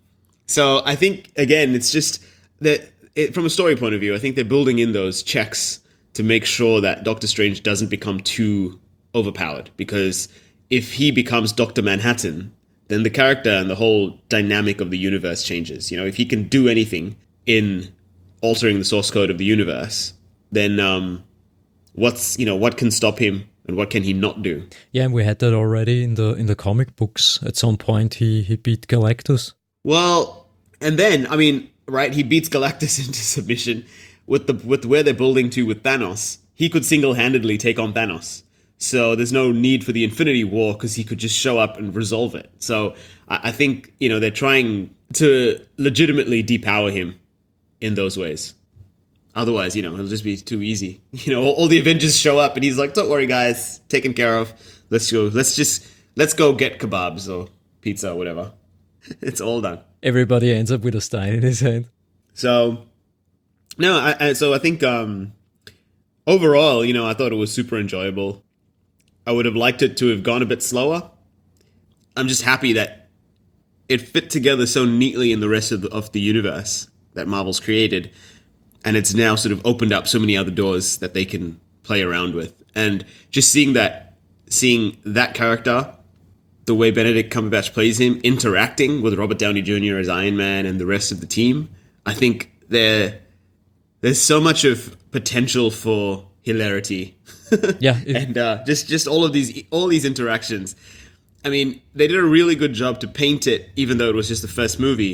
So I think again, it's just that it, from a story point of view, I think they're building in those checks to make sure that Doctor Strange doesn't become too overpowered, because if he becomes Doctor Manhattan, then the character and the whole dynamic of the universe changes. You know, if he can do anything in altering the source code of the universe, then um, what's you know what can stop him and what can he not do? Yeah, and we had that already in the in the comic books. At some point, he he beat Galactus. Well, and then I mean, right? He beats Galactus into submission with the with where they're building to with Thanos. He could single-handedly take on Thanos. So there's no need for the Infinity War, because he could just show up and resolve it. So I, I think, you know, they're trying to legitimately depower him in those ways. Otherwise, you know, it'll just be too easy. You know, all, all the Avengers show up and he's like, don't worry, guys, taken care of. Let's go. Let's just, let's go get kebabs or pizza or whatever. It's all done. Everybody ends up with a stein in his hand. So, no, I, I, so I think um, overall, you know, I thought it was super enjoyable. I would have liked it to have gone a bit slower. I'm just happy that it fit together so neatly in the rest of the, of the universe that Marvel's created, and it's now sort of opened up so many other doors that they can play around with. And just seeing that, seeing that character, the way Benedict Cumberbatch plays him, interacting with Robert Downey Junior as Iron Man and the rest of the team, I think there there's so much of potential for hilarity. Yeah, it- and uh, just just all of these all these interactions. I mean, they did a really good job to paint it, even though it was just the first movie,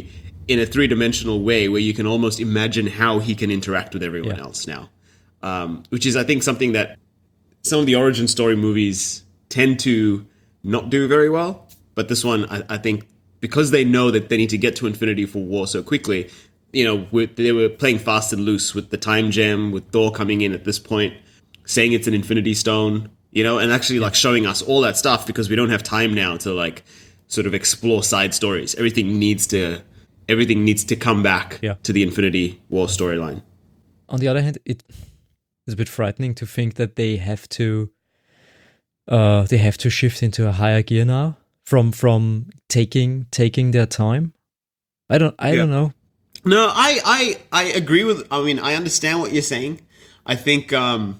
in a three-dimensional way where you can almost imagine how he can interact with everyone Yeah. else now, um, which is, I think, something that some of the origin story movies tend to not do very well. But this one, I, I think, because they know that they need to get to Infinity for War so quickly, you know, with, they were playing fast and loose with the time gem, with Thor coming in at this point, saying it's an Infinity Stone, you know, and actually like showing us all that stuff because we don't have time now to like sort of explore side stories. Everything needs to, everything needs to come back Yeah. to the Infinity War storyline. On the other hand, it is a bit frightening to think that they have to uh, they have to shift into a higher gear now from from taking taking their time. I don't I Yeah. don't know. No, I, I, I agree with, I mean, I understand what you're saying. I think, um,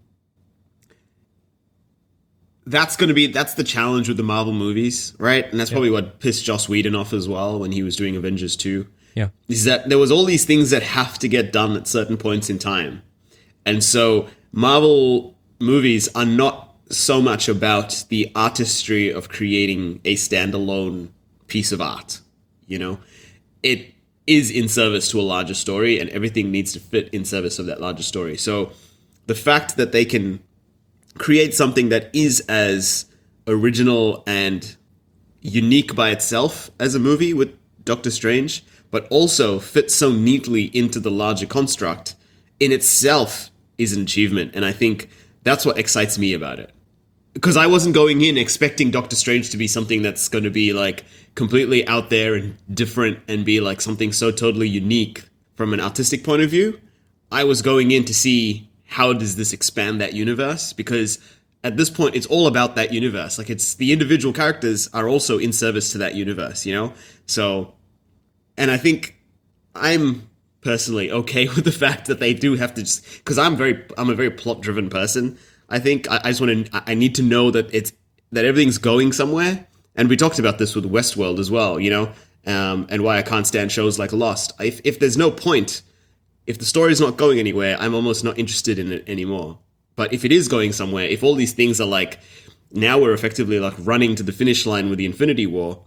that's going to be, that's the challenge with the Marvel movies, right? And that's probably what pissed Joss Whedon off as well when he was doing Avengers two. Yeah. Is that there was all these things that have to get done at certain points in time. And so Marvel movies are not so much about the artistry of creating a standalone piece of art, you know? It is in service to a larger story, and everything needs to fit in service of that larger story. So the fact that they can create something that is as original and unique by itself as a movie with Doctor Strange, but also fits so neatly into the larger construct in itself is an achievement. And I think that's what excites me about it. Because I wasn't going in expecting Doctor Strange to be something that's going to be like completely out there and different and be like something so totally unique from an artistic point of view. I was going in to see how does this expand that universe, because at this point it's all about that universe. Like it's the individual characters are also in service to that universe, you know? So, and I think I'm personally okay with the fact that they do have to just, because I'm very, I'm a very plot driven person. I think I, I just want to, I need to know that it's, that everything's going somewhere. And we talked about this with Westworld as well, you know, um, and why I can't stand shows like Lost. If, if there's no point, if the story's not going anywhere, I'm almost not interested in it anymore. But if it is going somewhere, if all these things are like, now we're effectively like running to the finish line with the Infinity War,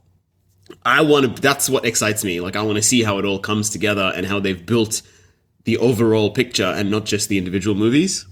I want to, that's what excites me. Like, I want to see how it all comes together and how they've built the overall picture and not just the individual movies.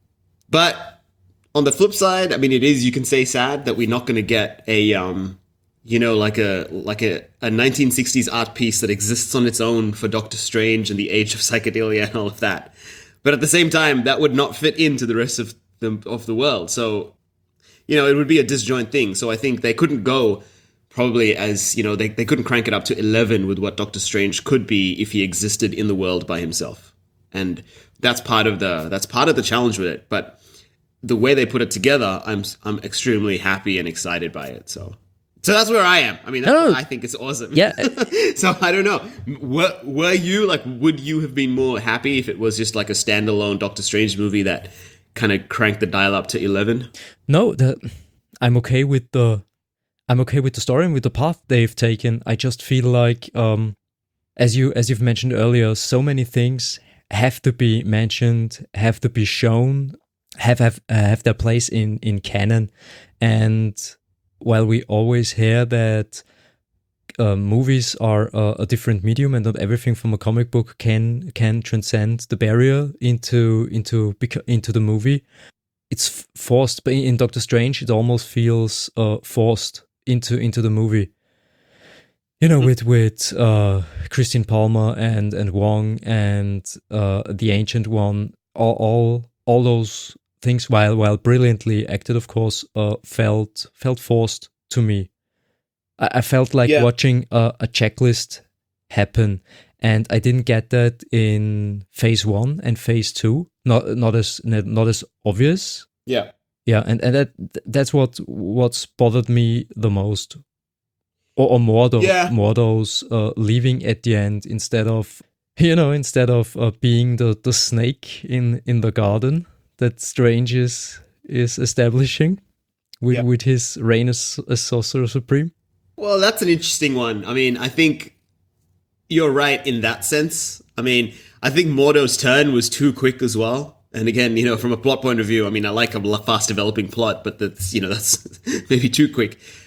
But on the flip side, I mean, it is, you can say, sad that we're not going to get a, um, you know, like a like a, a nineteen sixties art piece that exists on its own for Doctor Strange and the age of psychedelia and all of that. But at the same time, that would not fit into the rest of the of the world. So, you know, it would be a disjoint thing. So I think they couldn't go probably as, you know, they, they couldn't crank it up to eleven with what Doctor Strange could be if he existed in the world by himself. And that's part of the that's part of the challenge with it. But the way they put it together, I'm I'm extremely happy and excited by it. So, so that's where I am. I mean, that's No. what I think is awesome. Yeah. So I don't know. Were, were you like? Would you have been more happy if it was just like a standalone Doctor Strange movie that kind of cranked the dial up to eleven? No, the, I'm okay with the I'm okay with the story and with the path they've taken. I just feel like, um, as you as you've mentioned earlier, so many things have to be mentioned, have to be shown, have have uh, have their place in in canon. And while we always hear that uh, movies are uh, a different medium and not everything from a comic book can can transcend the barrier into into beca- into the movie, it's f- forced. But in Doctor Strange, it almost feels uh, forced into into the movie. You know, with with uh, Christian Palmer and and Wong and uh, the Ancient One, all all, all those things, while while brilliantly acted, of course, uh, felt felt forced to me. I, I felt like Yeah. watching a, a checklist happen, and I didn't get that in Phase One and Phase Two. Not not as not as obvious. Yeah. Yeah, and, and that that's what what's bothered me the most, or, or more those Yeah. more those uh, leaving at the end instead of you know instead of uh, being the, the snake in, in the garden that Strange is is establishing with Yeah. with his reign as, as Sorcerer Supreme. Well, that's an interesting one. I mean, I think you're right in that sense. I mean, I think Mordo's turn was too quick as well. And again, you know, from a plot point of view, I mean, I like a fast developing plot, but that's, you know, that's maybe too quick.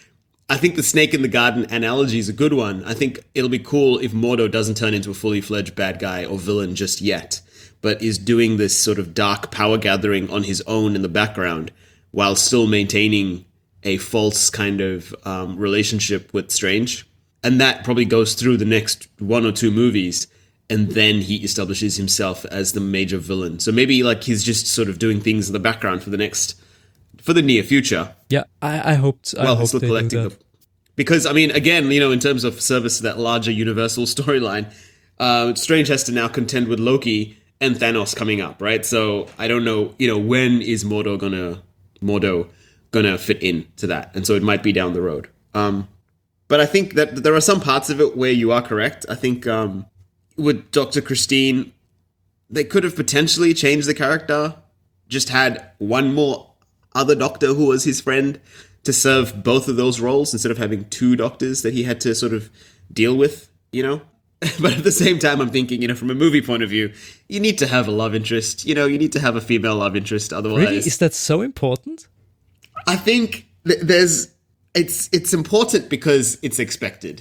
I think the snake in the garden analogy is a good one. I think it'll be cool if Mordo doesn't turn into a fully fledged bad guy or villain just yet, but is doing this sort of dark power gathering on his own in the background while still maintaining a false kind of um, relationship with Strange. And that probably goes through the next one or two movies, and then he establishes himself as the major villain. So maybe like he's just sort of doing things in the background for the next, for the near future. Yeah, I, I hoped. I Well, hope still they do collecting that. the, because I mean, again, you know, in terms of service to that larger universal storyline, uh, Strange has to now contend with Loki and Thanos coming up, right? So I don't know, you know, when is Mordo gonna Mordo gonna fit in to that? And so it might be down the road. Um, but I think that there are some parts of it where you are correct. I think um, with Doctor Christine, they could have potentially changed the character, just had one more other doctor who was his friend to serve both of those roles instead of having two doctors that he had to sort of deal with, you know? But at the same time, I'm thinking, you know, from a movie point of view, you need to have a love interest. You know, you need to have a female love interest. Otherwise, Really, is that so important? I think th- there's it's it's important because it's expected,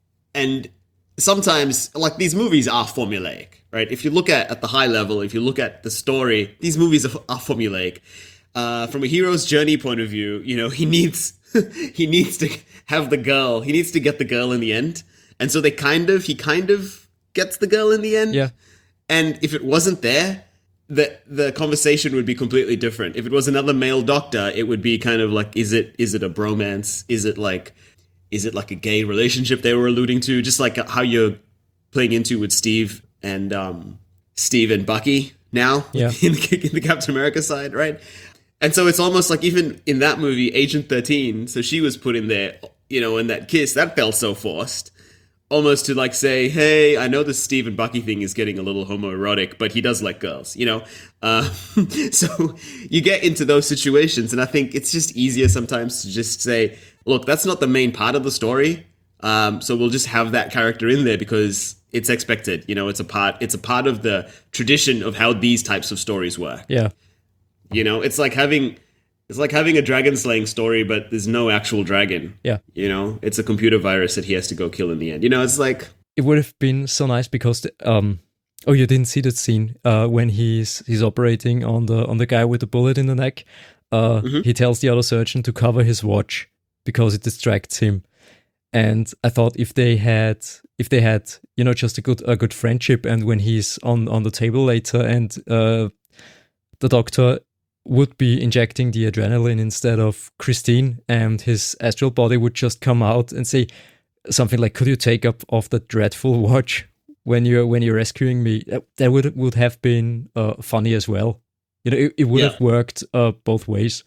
and sometimes like these movies are formulaic, right? If you look at at the high level, if you look at the story, these movies are, are formulaic. Uh, from a hero's journey point of view, you know, he needs he needs to have the girl. He needs to get the girl in the end. And so they kind of, he kind of gets the girl in the end. Yeah. And if it wasn't there, the the conversation would be completely different. If it was another male doctor, it would be kind of like, is it is it a bromance? Is it like, is it like a gay relationship they were alluding to? Just like how you're playing into with Steve and um, Steve and Bucky now Yeah. in, the, in the Captain America side, right? And so it's almost like even in that movie, Agent thirteen, so she was put in there, you know, and that kiss, that felt so forced. Almost to like say, hey, I know the Steve and Bucky thing is getting a little homoerotic, but he does like girls, you know? Uh, so you get into those situations, and I think it's just easier sometimes to just say, look, that's not the main part of the story, um, so we'll just have that character in there because it's expected, you know, it's a part, it's a part of the tradition of how these types of stories work. Yeah. You know, it's like having... It's like having a dragon slaying story, but there's no actual dragon. Yeah. You know, it's a computer virus that he has to go kill in the end. You know, it's like... It would have been so nice because, the, um, oh, you didn't see that scene uh, when he's he's operating on the on the guy with the bullet in the neck. Uh, Mm-hmm. He tells the other surgeon to cover his watch because it distracts him. And I thought if they had if they had you know just a good a good friendship, and when he's on on the table later and uh, the doctor would be injecting the adrenaline instead of Christine, and his astral body would just come out and say something like, could you take up off that dreadful watch when you're when you're rescuing me? That would would have been uh, funny as well. You know, it, it would Yeah. have worked uh, both ways,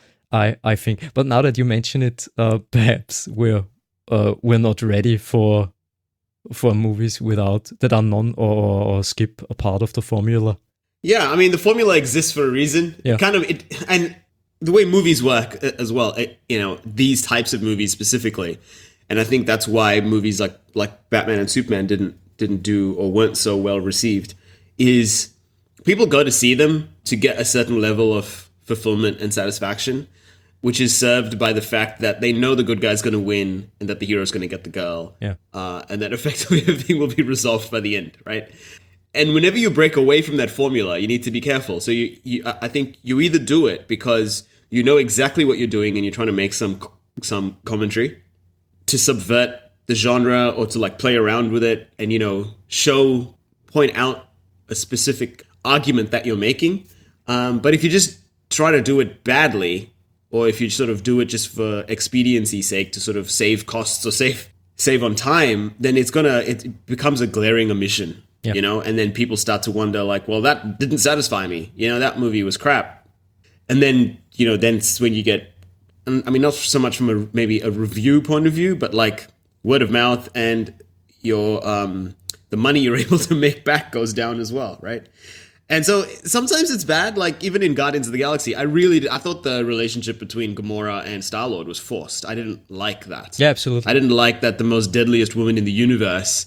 I I think. But now that you mention it, uh, perhaps we're uh, we're not ready for for movies without that are non or, or skip a part of the formula. Yeah, I mean, the formula exists for a reason. Yeah. Kind of, it, and the way movies work uh, as well, it, you know, these types of movies specifically. And I think that's why movies like like Batman and Superman didn't didn't do or weren't so well received, is people go to see them to get a certain level of fulfillment and satisfaction, which is served by the fact that they know the good guy's going to win and that the hero's going to get the girl. Yeah. Uh, and that effectively everything will be resolved by the end, right? And whenever you break away from that formula, you need to be careful. So you, you, I think you either do it because you know exactly what you're doing and you're trying to make some some commentary to subvert the genre or to like play around with it and, you know, show, point out a specific argument that you're making. Um, but if you just try to do it badly, or if you sort of do it just for expediency's sake to sort of save costs or save save on time, then it's gonna it becomes a glaring omission. Yeah. You know, and then people start to wonder, like, well, that didn't satisfy me. You know, that movie was crap. And then, you know, then it's when you get, I mean, not so much from a maybe a review point of view, but like word of mouth and your um, the money you're able to make back goes down as well, right? And so sometimes it's bad. Like even in Guardians of the Galaxy, I really I thought the relationship between Gamora and Star-Lord was forced. I didn't like that. Yeah, absolutely. I didn't like that the most deadliest woman in the universe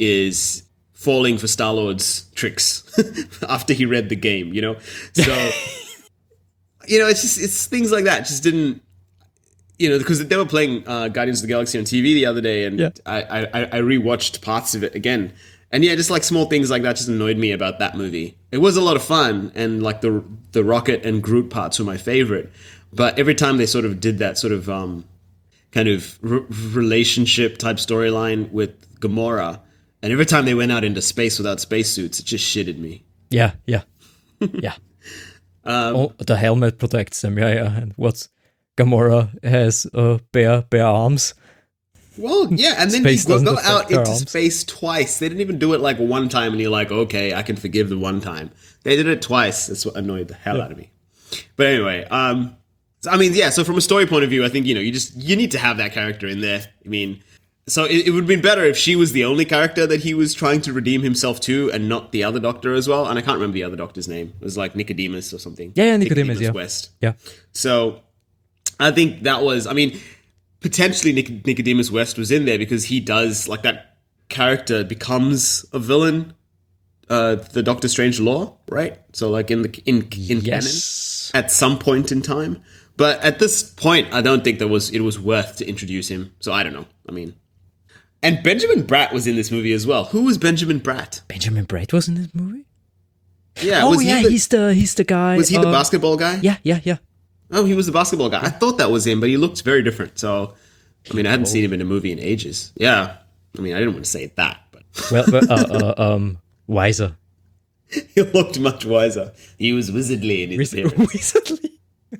is falling for Star-Lord's tricks after he read the game, you know? So, you know, it's just, it's things like that just didn't, you know, because they were playing uh, Guardians of the Galaxy on T V the other day, and Yeah. I, I I rewatched parts of it again, and yeah, just like small things like that just annoyed me about that movie. It was a lot of fun, and like the the Rocket and Groot parts were my favorite, but every time they sort of did that sort of um, kind of r- relationship type storyline with Gamora, and every time they went out into space without spacesuits, it just shitted me. Yeah, yeah, yeah. Um, oh, the helmet protects them. Yeah, yeah. And what's Gamora has uh, bare bare arms. Well, yeah, and then Space they go, doesn't go affect out their into arms. space twice. They didn't even do it like one time, and you're like, okay, I can forgive the one time. They did it twice. That's what annoyed the hell Yeah. out of me. But anyway, um, so, I mean, yeah. So from a story point of view, I think you know you just you need to have that character in there. I mean, so it, it would have been better if she was the only character that he was trying to redeem himself to, and not the other Doctor as well. And I can't remember the other Doctor's name. It was like Nicodemus or something. Yeah, yeah, Nicodemus, yeah. West. Yeah, So I think that was, I mean, potentially Nic- Nicodemus West was in there because he does, like, that character becomes a villain, uh, the Doctor Strange lore, right? So, like, in the in in yes. canon at some point in time. But at this point, I don't think there was it was worth to introduce him. So I don't know. I mean, and Benjamin Bratt was in this movie as well. Who was Benjamin Bratt? Benjamin Bratt was in this movie. Yeah, oh was yeah, he the, he's the he's the guy. was he the uh, basketball guy? Yeah, yeah, yeah. Oh, he was the basketball guy. I thought that was him, but he looked very different. So, I mean, I hadn't seen him in a movie in ages. Yeah. I mean, I didn't want to say that, but Well, well uh, uh, um, wiser. he looked much wiser. He was wizardly in his appearance. Recently.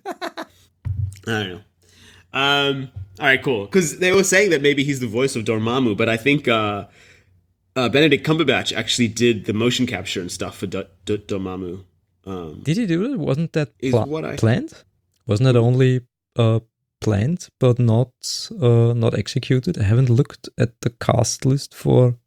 I don't know. Um, all right, cool. Because they were saying that maybe he's the voice of Dormammu, but I think uh, uh, Benedict Cumberbatch actually did the motion capture and stuff for Do- Do- Dormammu. Um, Did he do it? Wasn't that Is pla- what I- planned? Wasn't that only uh, planned but not uh, not executed? I haven't looked at the cast list for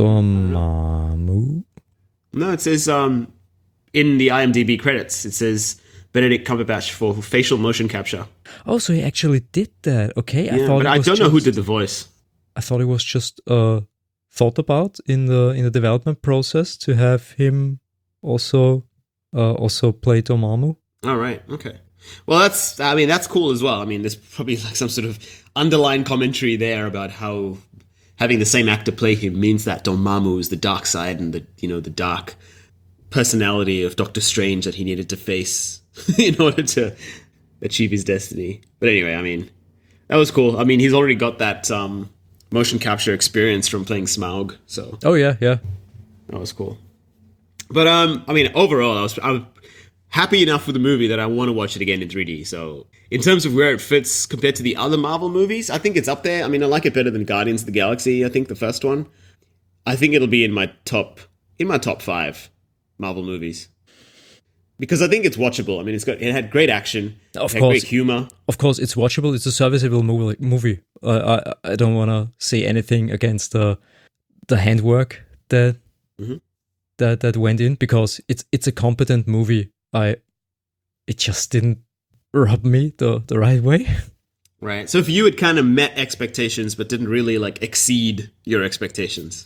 Dormammu. no, it says um, in the IMDb credits, it says Benedict Cumberbatch for facial motion capture. Oh, so he actually did that. Okay, I Yeah, thought but it I was don't know who just- did the voice. I thought it was just uh, thought about in the in the development process to have him also uh, also play Dormammu. All right. Okay. Well, that's. I mean, that's cool as well. I mean, there's probably like some sort of underlying commentary there about how having the same actor play him means that Dormammu is the dark side and the you know the dark personality of Doctor Strange that he needed to face in order to achieve his destiny. But anyway, I mean, that was cool. I mean, he's already got that um, motion capture experience from playing Smaug, so Oh yeah, yeah. that was cool. But um, I mean, overall, I was I was happy enough with the movie that I want to watch it again in three D. So in terms of where it fits compared to the other Marvel movies, I think it's up there. I mean, I like it better than Guardians of the Galaxy. I think the first one. I think it'll be in my top in my top five Marvel movies because I think it's watchable. I mean, it's got it had great action, Of it had course. great humor. Of course, it's watchable. It's a serviceable movie. Movie. Uh, I I don't want to say anything against the the handwork that Mhm. that that went in because it's it's a competent movie. I it just didn't rub me the the right way. Right. So if you had kind of met expectations but didn't really like exceed your expectations,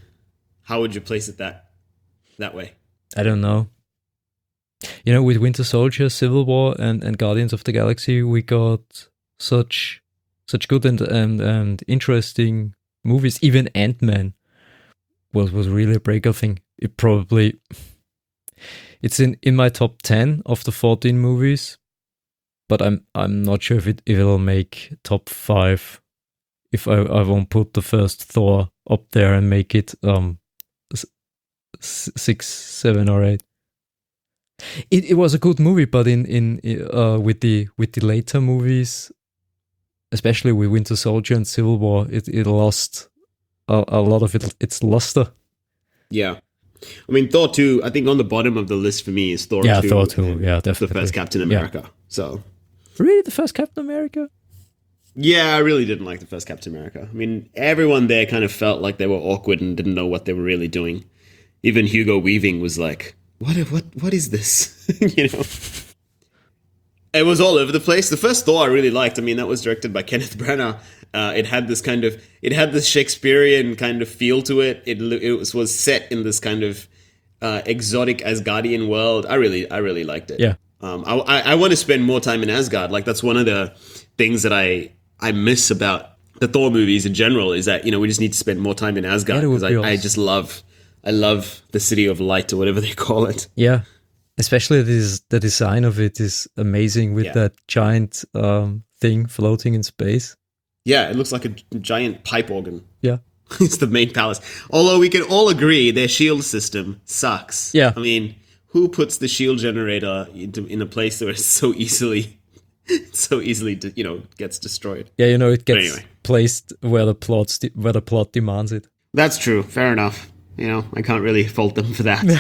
how would you place it that that way? I don't know. You know, with Winter Soldier, Civil War, and, and Guardians of the Galaxy, we got such such good and and, and interesting movies. Even Ant-Man was was really a breakout thing. It probably it's in, in my top ten of the fourteen movies, but I'm I'm not sure if it if it'll make top five. If I, I won't put the first Thor up there and make it um s- s- six, seven, or eight. It it was a good movie, but in in uh with the with the later movies, especially with Winter Soldier and Civil War, it it lost a, a lot of it its luster. Yeah. I mean, Thor two, I think on the bottom of the list for me is Thor Yeah, two. Thor two, and yeah, The definitely. first Captain Yeah. America. So, Really, the first Captain America? yeah, I really didn't like the first Captain America. I mean, everyone there kind of felt like they were awkward and didn't know what they were really doing. Even Hugo Weaving was like, what, what, what is this? You know? It was all over the place. The first Thor I really liked. I mean, that was directed by Kenneth Branagh. Uh, it had this kind of, it had this Shakespearean kind of feel to it. It, it was, was set in this kind of uh, exotic Asgardian world. I really, I really liked it. Yeah. Um, I, I, I want to spend more time in Asgard. Like that's one of the things that I I miss about the Thor movies in general is that, you know, we just need to spend more time in Asgard Yeah, that would because be I, I awesome. just love I love the City of Light or whatever they call it. Yeah. Especially this, the design of it is amazing with Yeah. that giant um, thing floating in space. Yeah, it looks like a giant pipe organ. Yeah. It's the main palace. Although we can all agree their shield system sucks. Yeah. I mean, who puts the shield generator into, in a place where it's so easily, so easily, you know, gets destroyed? Yeah, you know, it gets anyway. placed where the plot st- where the plot demands it. That's true. Fair enough. You know, I can't really fault them for that.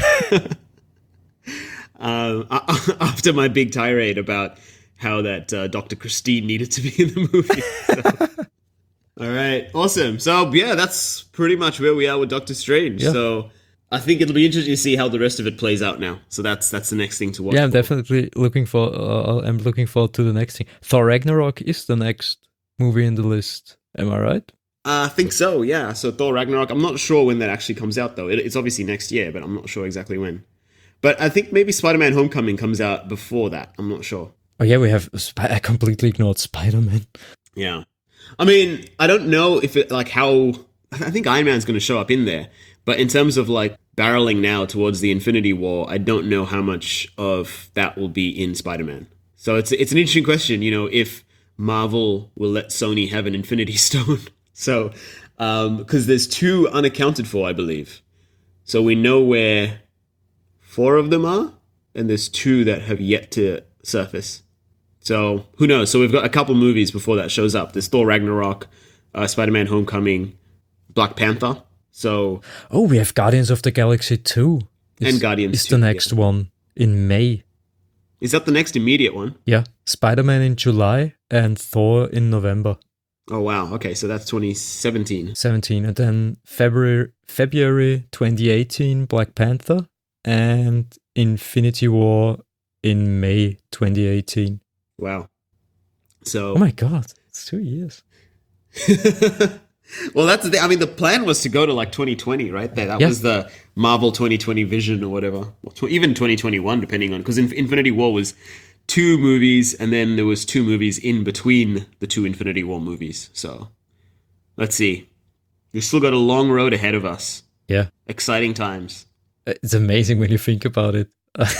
um, after my big tirade about how that uh, Doctor Christine needed to be in the movie. So. All right, awesome. So yeah, that's pretty much where we are with Doctor Strange. Yeah. So I think it'll be interesting to see how the rest of it plays out now. So that's that's the next thing to watch. Yeah, I'm for. definitely looking for. Uh, I'm looking forward to the next thing. Thor Ragnarok is the next movie in the list. Am I right? Uh, I think so. Yeah. So Thor Ragnarok. I'm not sure when that actually comes out though. It, it's obviously next year, but I'm not sure exactly when. But I think maybe Spider-Man: Homecoming comes out before that. I'm not sure. Oh yeah, we have. Sp- I completely ignored Spider-Man. Yeah. I mean, I don't know if it, like, how... I think Iron Man's going to show up in there. But in terms of, like, barreling now towards the Infinity War, I don't know how much of that will be in Spider-Man. So it's it's an interesting question, you know, if Marvel will let Sony have an Infinity Stone. So, um, because there's two unaccounted for, I believe. So we know where four of them are, and there's two that have yet to surface. So who knows? So we've got a couple movies before that shows up. There's Thor Ragnarok, uh, Spider-Man: Homecoming, Black Panther. So Oh, we have Guardians of the Galaxy two. And Guardians is two, the next yeah. one in May. is that the next immediate one? Yeah, Spider-Man in July and Thor in November Oh wow. Okay, so that's twenty seventeen. seventeen, and then February February twenty eighteen Black Panther and Infinity War in May twenty eighteen. Wow. So Oh my god, it's two years. well, that's the thing. I mean, the plan was to go to like twenty twenty, right? That, that Yeah. was the Marvel twenty twenty vision or whatever. Or tw- even twenty twenty-one, depending on... Because Infinity War was two movies, and then there was two movies in between the two Infinity War movies. So, let's see. We've still got a long road ahead of us. Yeah, Exciting times. it's amazing when you think about it.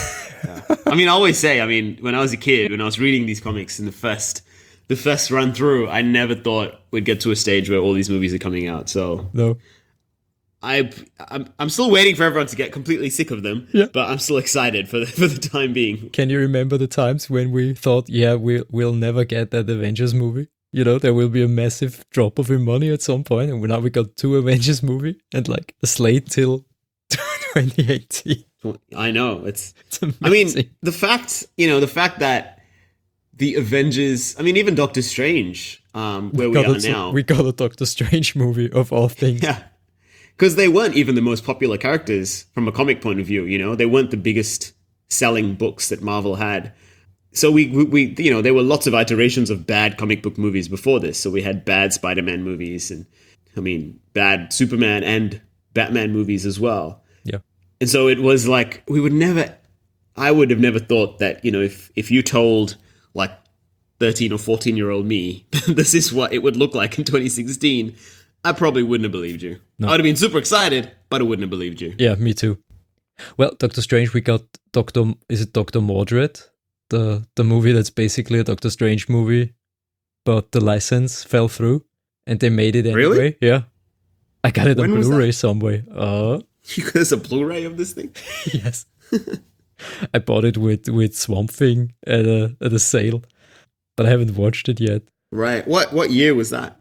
I mean, I always say, I mean, when I was a kid, when I was reading these comics in the first... The first run through, I never thought we'd get to a stage where all these movies are coming out. So No. I, I'm, I'm still waiting for everyone to get completely sick of them. Yeah. But I'm still excited for the, for the time being. Can you remember the times when we thought, yeah, we'll, we'll never get that Avengers movie? You know, there will be a massive drop of in money at some point, and now we got two Avengers movie and like a slate till twenty eighteen. I know it's. It's amazing. I mean, the fact you know the fact that the Avengers. I mean, even Doctor Strange, um, where we, got are a, now. we got a Doctor Strange movie of all things. Yeah. Because they weren't even the most popular characters from a comic point of view, you know? They weren't the biggest selling books that Marvel had. So we, we, we you know, there were lots of iterations of bad comic book movies before this. So we had bad Spider-Man movies and, I mean, bad Superman and Batman movies as well. Yeah. And so it was like, we would never, I would have never thought that, you know, if, if you told like thirteen or fourteen year old me, this is what it would look like in twenty sixteen, I probably wouldn't have believed you. No. I would have been super excited, but I wouldn't have believed you. Yeah, me too. Well, Doctor Strange, we got Doctor is it Doctor Mordred? The the movie that's basically a Doctor Strange movie, but the license fell through and they made it anyway. Really? Yeah. I got it When on was Blu-ray that? somewhere. Uh There's a Blu-ray of this thing? yes. I bought it with, with Swamp Thing at a at a sale, but I haven't watched it yet. Right. What what year was that?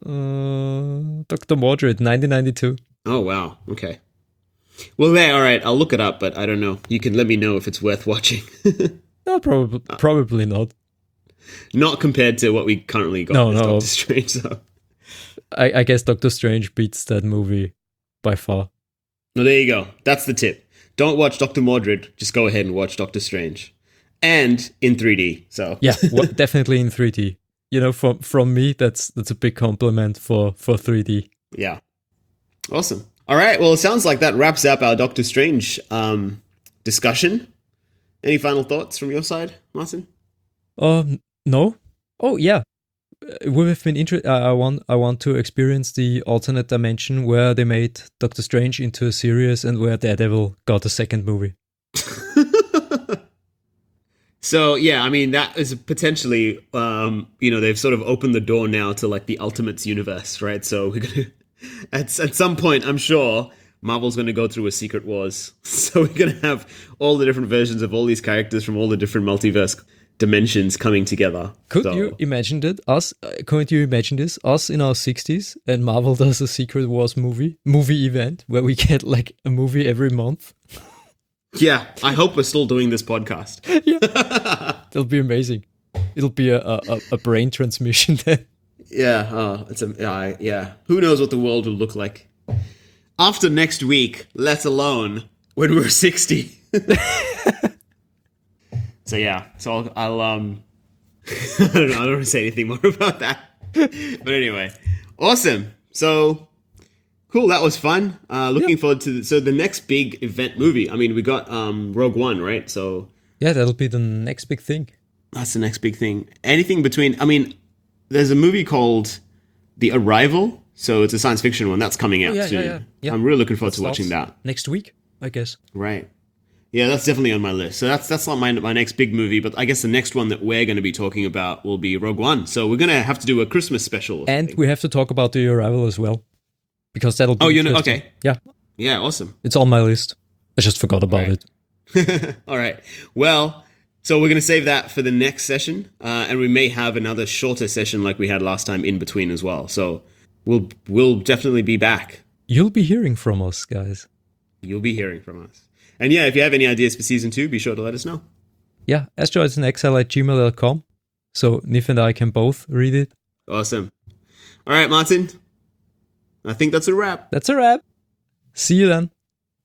Uh, Doctor Mordred, nineteen ninety-two. Oh, wow. Okay. Well, there. All right. I'll look it up, but I don't know. You can let me know if it's worth watching. No, probably probably not. Not compared to what we currently got No, with no. Doctor Strange. So. I, I guess Doctor Strange beats that movie by far. Well, there you go. That's the tip. Don't watch Doctor Mordred. Just go ahead and watch Doctor Strange. And in three D. So Yeah, wa- definitely in three D. You know, from from me, that's that's a big compliment for for three D. yeah. Awesome. All right. Well, it sounds like that wraps up our Doctor Strange um, discussion. Any final thoughts from your side, Martin? Um, no. Oh yeah, it would have been interesting. I want I want to experience the alternate dimension where they made Doctor Strange into a series and where Daredevil got a second movie. So yeah, I mean that is potentially, um, you know, they've sort of opened the door now to like the Ultimates universe, right? So we're gonna at at some point, I'm sure Marvel's gonna go through a Secret Wars. So we're gonna have all the different versions of all these characters from all the different multiverse dimensions coming together. Could So- you imagine that? Us? Uh, couldn't you imagine this? Us in our sixties and Marvel does a Secret Wars movie movie event where we get like a movie every month. Yeah, I hope we're still doing this podcast. That'll be amazing. It'll be a a, a brain transmission then. Yeah, oh, it's a yeah, yeah. Who knows what the world will look like after next week? Let alone when we're sixty. So yeah, so I'll, I'll um, I don't know. I don't want to say anything more about that. But anyway, awesome. So cool. That was fun. Uh, looking forward to the, so the next big event movie. I mean, we got um Rogue One, right? So Yeah, that'll be the next big thing. that's the next big thing. Anything between, I mean, there's a movie called The Arrival. So it's a science fiction one that's coming out yeah, soon. yeah, yeah. Yeah. I'm really looking forward to Starts watching that. next week, I guess. Right. Yeah, that's definitely on my list. So that's that's not my my next big movie, but I guess the next one that we're going to be talking about will be Rogue One. So we're going to have to do a Christmas special. or And something. we have to talk about the Arrival as well, because that'll be Oh, you know, interesting. okay. Yeah, Yeah, awesome. it's on my list. I just forgot about Right. it. All right. Well, so we're going to save that for the next session, uh, and we may have another shorter session like we had last time in between as well. So we'll we'll definitely be back. You'll be hearing from us, guys. You'll be hearing from us. And yeah, if you have any ideas for season two, be sure to let us know. Yeah, asteroidsandexile at gmail dot com. So Nif and I can both read it. Awesome. All right, Martin. I think that's a wrap. That's a wrap. See you then.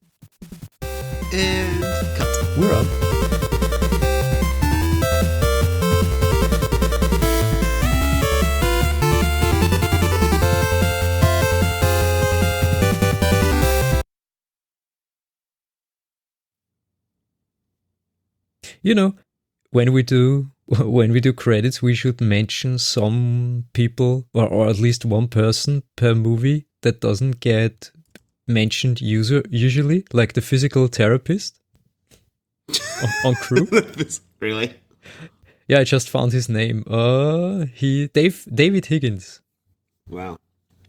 And cut. We're up. You know, when we do when we do credits, we should mention some people or, or at least one person per movie that doesn't get mentioned user usually, like the physical therapist on, on Crew. Really? Yeah, I just found his name. Uh, he Dave David Higgins. Wow.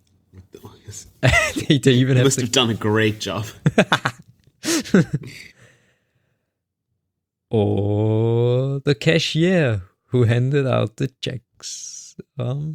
they, they even You have must the, have done a great job. or the cashier who handed out the checks. Um,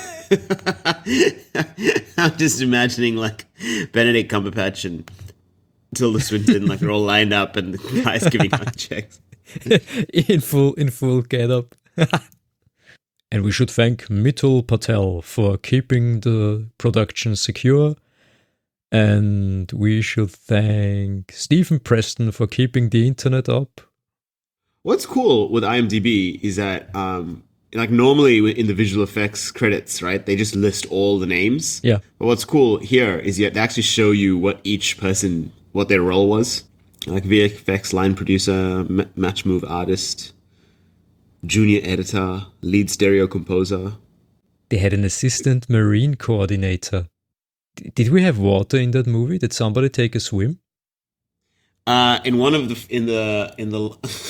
I'm just imagining like Benedict Cumberbatch and Tilda Swinton, like they're all lined up and the guy's giving out checks. in full in full get up. And we should thank Mitul Patel for keeping the production secure. And we should thank Stephen Preston for keeping the internet up. What's cool with IMDb is that, um, like normally in the visual effects credits, right, they just list all the names. Yeah. But what's cool here is yet they actually show you what each person, what their role was. Like V F X line producer, ma- match move artist, junior editor, lead stereo composer. They had an assistant marine coordinator. D- Did we have water in that movie? Did somebody take a swim? Uh, in one of the in the in the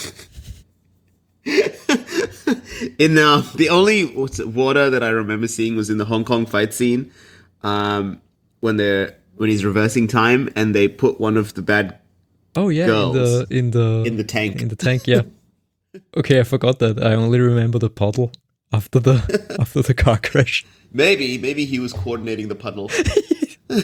in the the only what's it, water that I remember seeing was in the Hong Kong fight scene, um, when they're when he's reversing time and they put one of the bad Oh yeah, Girls. in the in the in the tank. in the tank. Yeah. Okay, I forgot that. I only remember the puddle after the after the car crash. Maybe maybe he was coordinating the puddle.